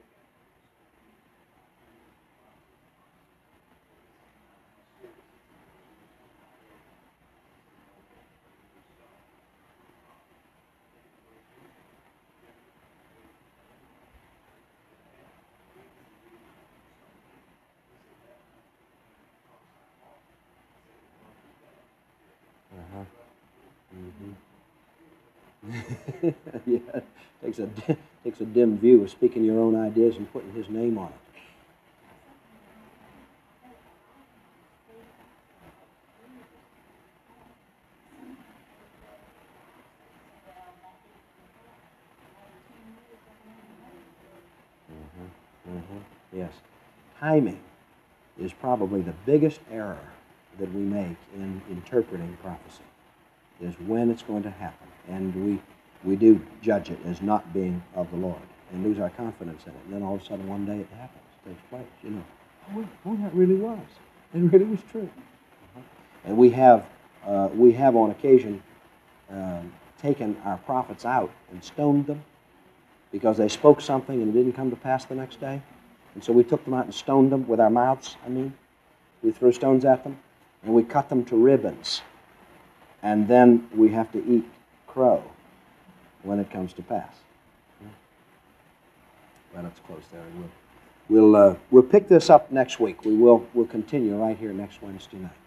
Speaker 1: Yeah, takes a dim view of speaking your own ideas and putting His name on it. Yes, timing is probably the biggest error that we make in interpreting prophecy. Is when it's going to happen, and we do judge it as not being of the Lord and lose our confidence in it. And then all of a sudden, one day it happens, it takes place. You know, oh, that really was. It really was true. And we have on occasion taken our prophets out and stoned them because they spoke something and it didn't come to pass the next day. And so we took them out and stoned them with our mouths. We threw stones at them, and we cut them to ribbons. And then we have to eat crow when it comes to pass. Well, let's close there. We'll pick this up next week. We'll continue right here next Wednesday night.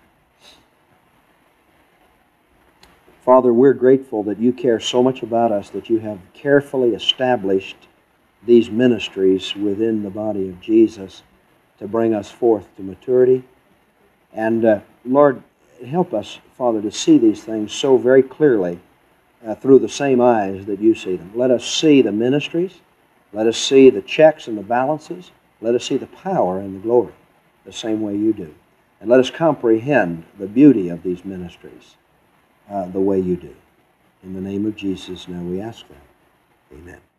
Speaker 1: Father, we're grateful that you care so much about us, that you have carefully established these ministries within the body of Jesus to bring us forth to maturity. And Lord, help us, Father, to see these things so very clearly through the same eyes that you see them. Let us see the ministries. Let us see the checks and the balances. Let us see the power and the glory the same way you do. And let us comprehend the beauty of these ministries the way you do. In the name of Jesus, now we ask that. Amen.